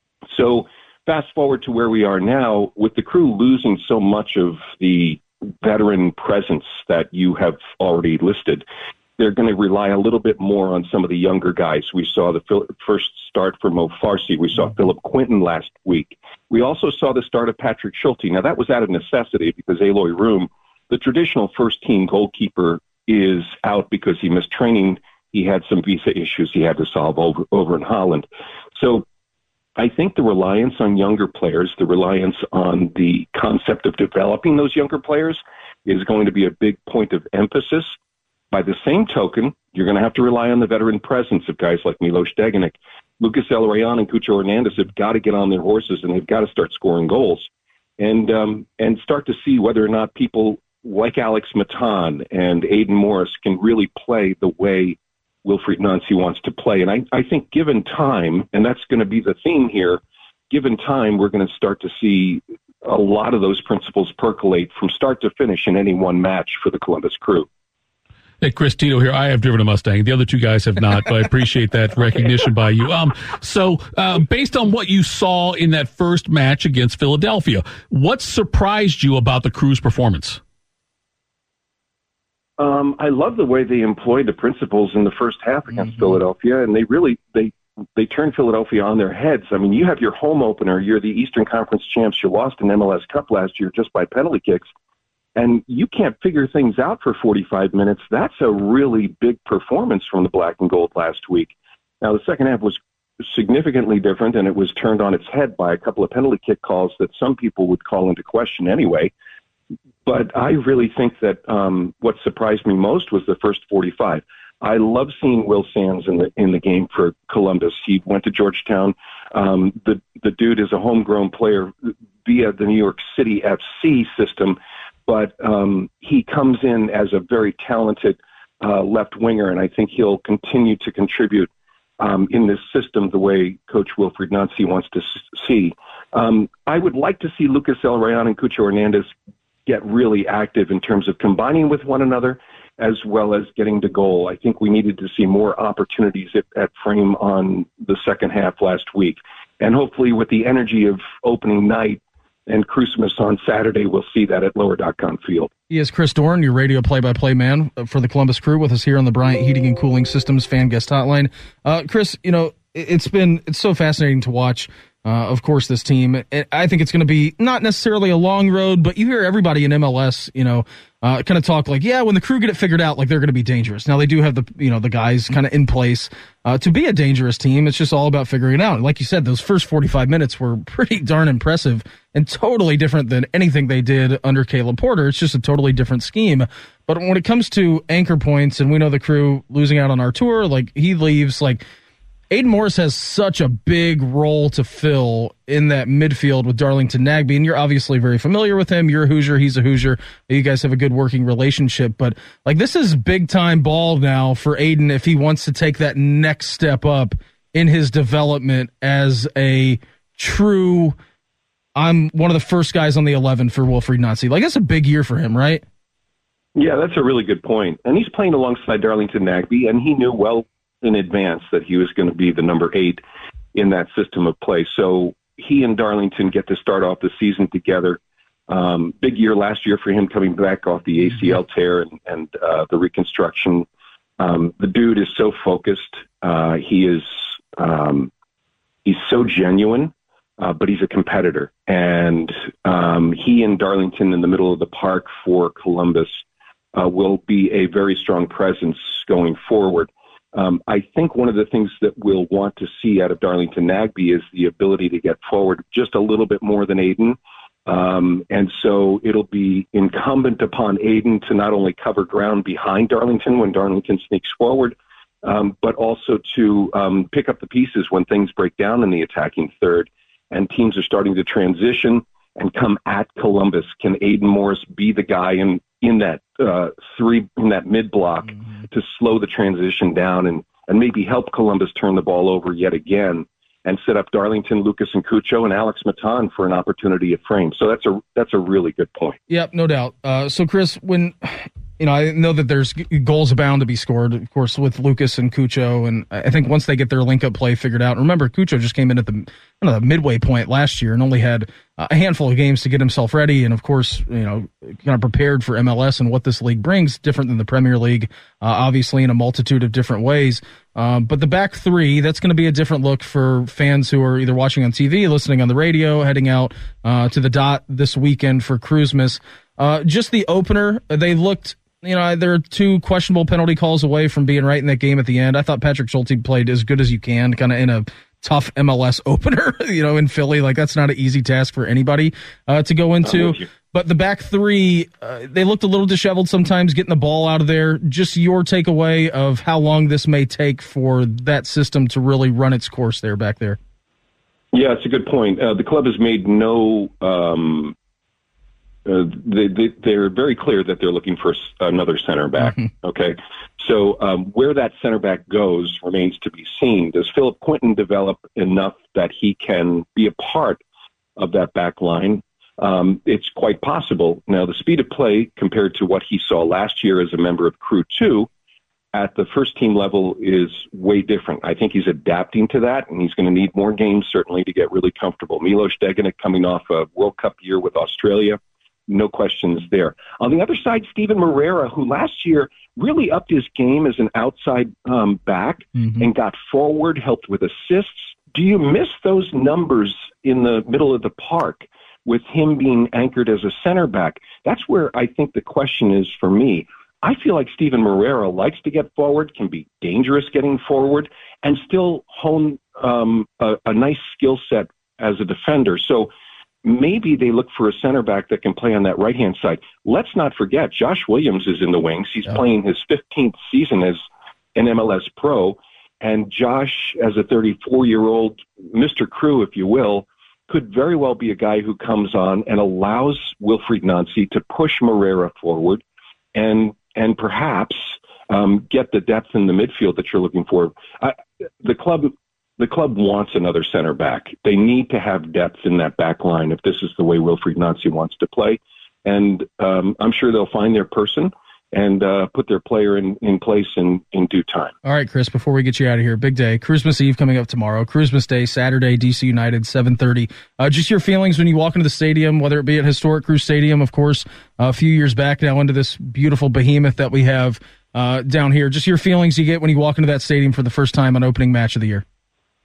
So fast forward to where we are now, with the Crew losing so much of the veteran presence that you have already listed, they're going to rely a little bit more on some of the younger guys. We saw the first start for Mo Farsi. We saw Philip Quinton last week. We also saw the start of Patrick Schulte. Now, that was out of necessity because Aloy Room, the traditional first-team goalkeeper, is out because he missed training. He had some visa issues he had to solve over, over in Holland. So I think the reliance on younger players, the reliance on the concept of developing those younger players is going to be a big point of emphasis. By the same token, you're going to have to rely on the veteran presence of guys like Milos Degenek. Lucas El Rayon and Cucho Hernandez have got to get on their horses, and they've got to start scoring goals and um, and start to see whether or not people like Alex Matan and Aiden Morris can really play the way Wilfried Nancy wants to play. And I, I think given time, and that's going to be the theme here, given time, we're going to start to see a lot of those principles percolate from start to finish in any one match for the Columbus Crew. Hey, Chris Tito here. I have driven a Mustang. The other two guys have not, but I appreciate that recognition by you. Um, so uh, based on what you saw in that first match against Philadelphia, what surprised you about the Crew's performance? Um, I love the way they employed the principles in the first half against mm-hmm. Philadelphia, and they really they they turned Philadelphia on their heads. I mean, you have your home opener. You're the Eastern Conference champs. You lost an M L S Cup last year just by penalty kicks, and you can't figure things out for forty-five minutes. That's a really big performance from the Black and Gold last week. Now, the second half was significantly different, and it was turned on its head by a couple of penalty kick calls that some people would call into question anyway. But I really think that um, what surprised me most was the first forty-five. I love seeing Will Sands in the in the game for Columbus. He went to Georgetown. Um, the the dude is a homegrown player via the New York City F C system, but um, he comes in as a very talented uh, left winger, and I think he'll continue to contribute um, in this system the way Coach Wilfried Nancy wants to s- see. Um, I would like to see Lucas El Rayon and Cucho Hernandez get really active in terms of combining with one another as well as getting to goal. I think we needed to see more opportunities at, at frame on the second half last week. And hopefully with the energy of opening night and Christmas on Saturday, we'll see that at Lower Dot-Com Field. He is Chris Doran, your radio play-by-play man for the Columbus Crew, with us here on the Bryant Heating and Cooling Systems Fan Guest Hotline. Uh, Chris, you know, it's been it's so fascinating to watch Uh, of course, this team, it, I think it's going to be not necessarily a long road, but you hear everybody in M L S, you know, uh, kind of talk like, yeah, when the Crew get it figured out, like they're going to be dangerous. Now they do have the, you know, the guys kind of in place uh, to be a dangerous team. It's just all about figuring it out. Like you said, those first forty-five minutes were pretty darn impressive and totally different than anything they did under Caleb Porter. It's just a totally different scheme. But when it comes to anchor points, and we know the Crew losing out on Artur, like he leaves, like Aiden Morris has such a big role to fill in that midfield with Darlington Nagbe, and you're obviously very familiar with him. You're a Hoosier, he's a Hoosier. You guys have a good working relationship, but like this is big time ball now for Aiden if he wants to take that next step up in his development as a true, I'm one of the first guys on the eleven for Wilfried Nancy. Like that's a big year for him, right? Yeah, that's a really good point. And he's playing alongside Darlington Nagbe, and he knew well in advance that he was going to be the number eight in that system of play. So he and Darlington get to start off the season together. Um, big year last year for him coming back off the A C L tear and, and uh, the reconstruction. Um, the dude is so focused. Uh, he is um, he's so genuine, uh, but he's a competitor. And um, he and Darlington in the middle of the park for Columbus uh, will be a very strong presence going forward. Um, I think one of the things that we'll want to see out of Darlington Nagbe is the ability to get forward just a little bit more than Aiden. Um, and so it'll be incumbent upon Aiden to not only cover ground behind Darlington when Darlington sneaks forward, um, but also to um, pick up the pieces when things break down in the attacking third and teams are starting to transition and come at Columbus. Can Aiden Morris be the guy in, in that uh, three, in that mid block mm-hmm. to slow the transition down and, and maybe help Columbus turn the ball over yet again and set up Darlington, Lucas and Cucho, and Alex Matan for an opportunity at frame. So that's a that's a really good point. Yep, no doubt. Uh, so, Chris, when you know, I know that there's goals bound to be scored, of course, with Lucas and Cucho, and I think once they get their link-up play figured out, and remember, Cucho just came in at the, you know, the midway point last year and only had a handful of games to get himself ready, and of course, you know, kind of prepared for M L S and what this league brings, different than the Premier League, uh, obviously in a multitude of different ways. Um, but the back three, that's going to be a different look for fans who are either watching on T V, listening on the radio, heading out uh, to the Dot this weekend for Christmas. Uh, just the opener, they looked, you know, there are two questionable penalty calls away from being right in that game at the end. I thought Patrick Schulte played as good as you can, kind of in a tough M L S opener, you know, in Philly. Like, that's not an easy task for anybody uh, to go into. But the back three, uh, they looked a little disheveled sometimes, getting the ball out of there. Just your takeaway of how long this may take for that system to really run its course there back there. Yeah, it's a good point. Uh, the club has made no um, uh, they, they, they're very clear that they're looking for another center back. Mm-hmm. Okay. So um, where that center back goes remains to be seen. Does Philip Quinton develop enough that he can be a part of that back line? Um, it's quite possible. Now, the speed of play compared to what he saw last year as a member of Crew two at the first team level is way different. I think he's adapting to that, and he's going to need more games certainly to get really comfortable. Milos Degenek coming off a World Cup year with Australia, no questions there. On the other side, Steven Moreira, who last year really upped his game as an outside um, back mm-hmm. and got forward, helped with assists. Do you miss those numbers in the middle of the park with him being anchored as a center back? That's where I think the question is for me. I feel like Steven Moreira likes to get forward, can be dangerous getting forward, and still hone um, a, a nice skill set as a defender. So maybe they look for a center back that can play on that right-hand side. Let's not forget, Josh Williams is in the wings. He's yeah. playing his fifteenth season as an M L S pro, and Josh, as a thirty-four-year-old Mister Crew, if you will, could very well be a guy who comes on and allows Wilfried Nancy to push Moreira forward and and perhaps um, get the depth in the midfield that you're looking for. I, the club the club wants another center back. They need to have depth in that back line if this is the way Wilfried Nancy wants to play. And um, I'm sure they'll find their person and uh, put their player in, in place in, in due time. All right, Chris, before we get you out of here, big day. Christmas Eve coming up tomorrow. Christmas Day, Saturday, D C United, seven thirty. Uh, just your feelings when you walk into the stadium, whether it be at Historic Crew Stadium, of course, uh, a few years back now into this beautiful behemoth that we have uh, down here. Just your feelings you get when you walk into that stadium for the first time on opening match of the year.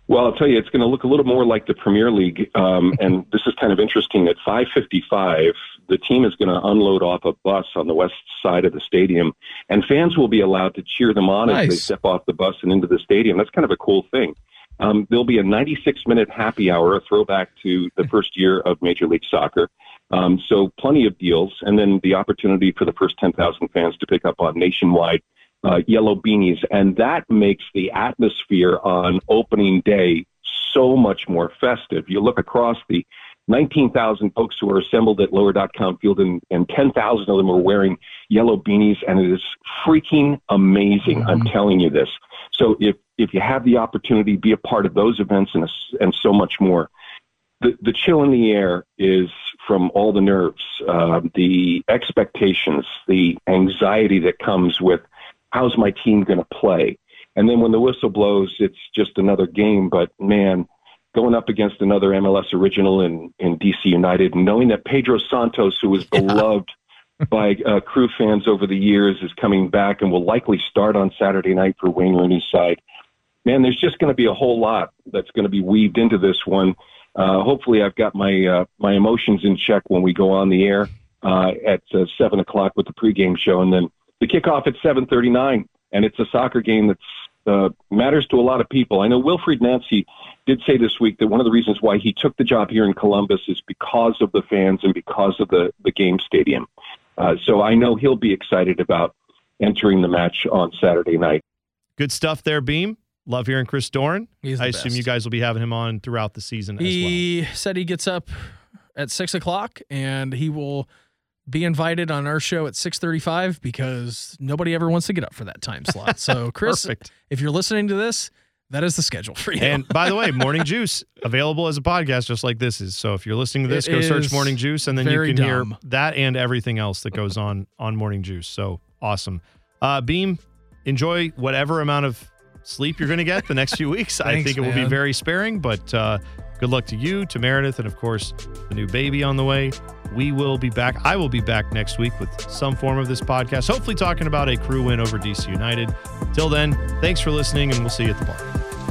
Well, I'll tell you, it's going to look a little more like the Premier League, um, and this is kind of interesting. At five fifty-five, the team is going to unload off a bus on the west side of the stadium, and fans will be allowed to cheer them on Nice. as they step off the bus and into the stadium. That's kind of a cool thing. Um, there'll be a ninety-six minute happy hour, a throwback to the first year of Major League Soccer. Um, so plenty of deals, and then the opportunity for the first ten thousand fans to pick up on nationwide Uh, yellow beanies, and that makes the atmosphere on opening day so much more festive. You look across the nineteen thousand folks who are assembled at Lower Dot-Com Field, and, and ten thousand of them are wearing yellow beanies, and it is freaking amazing. Mm-hmm. I'm telling you this. So if, if you have the opportunity, be a part of those events and, and so much more. The, the chill in the air is from all the nerves, uh, the expectations, the anxiety that comes with how's my team going to play? And then when the whistle blows, it's just another game. But, man, going up against another M L S original in, in D C United, and knowing that Pedro Santos, who was beloved by uh, Crew fans over the years, is coming back and will likely start on Saturday night for Wayne Rooney's side. Man, there's just going to be a whole lot that's going to be weaved into this one. Uh, hopefully I've got my uh, my emotions in check when we go on the air uh, at uh, seven o'clock with the pregame show, and then the kickoff at seven thirty-nine, and it's a soccer game that uh, matters to a lot of people. I know Wilfried Nancy did say this week that one of the reasons why he took the job here in Columbus is because of the fans and because of the, the game stadium. Uh, so I know he'll be excited about entering the match on Saturday night. Good stuff there, Beam. Love hearing Chris Doran. He's the I assume best. you guys will be having him on throughout the season He as well. said he gets up at six o'clock, and he will be invited on our show at six thirty-five because nobody ever wants to get up for that time slot. So, Chris, Perfect. if you're listening to this, that is the schedule for you. And by the way, Morning Juice available as a podcast just like this is. So if you're listening to this, It go search is Morning Juice, and then you very can dumb. hear that and everything else that goes on on Morning Juice. So awesome. Uh, Beam, enjoy whatever amount of sleep you're going to get the next few weeks. I Thanks, think it will be man. very sparing, but uh, good luck to you, to Meredith, and of course, the new baby on the way. We will be back. I will be back next week with some form of this podcast, hopefully talking about a Crew win over D C United. Till then, thanks for listening, and we'll see you at the bar.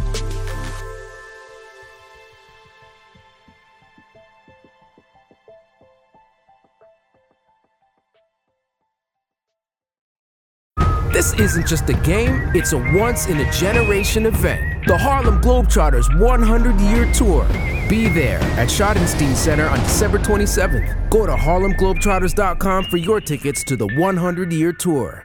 This isn't just a game, it's a once-in-a-generation event. The Harlem Globetrotters one hundred year Tour. Be there at Schottenstein Center on December twenty-seventh. Go to harlem globetrotters dot com for your tickets to the one hundred year Tour.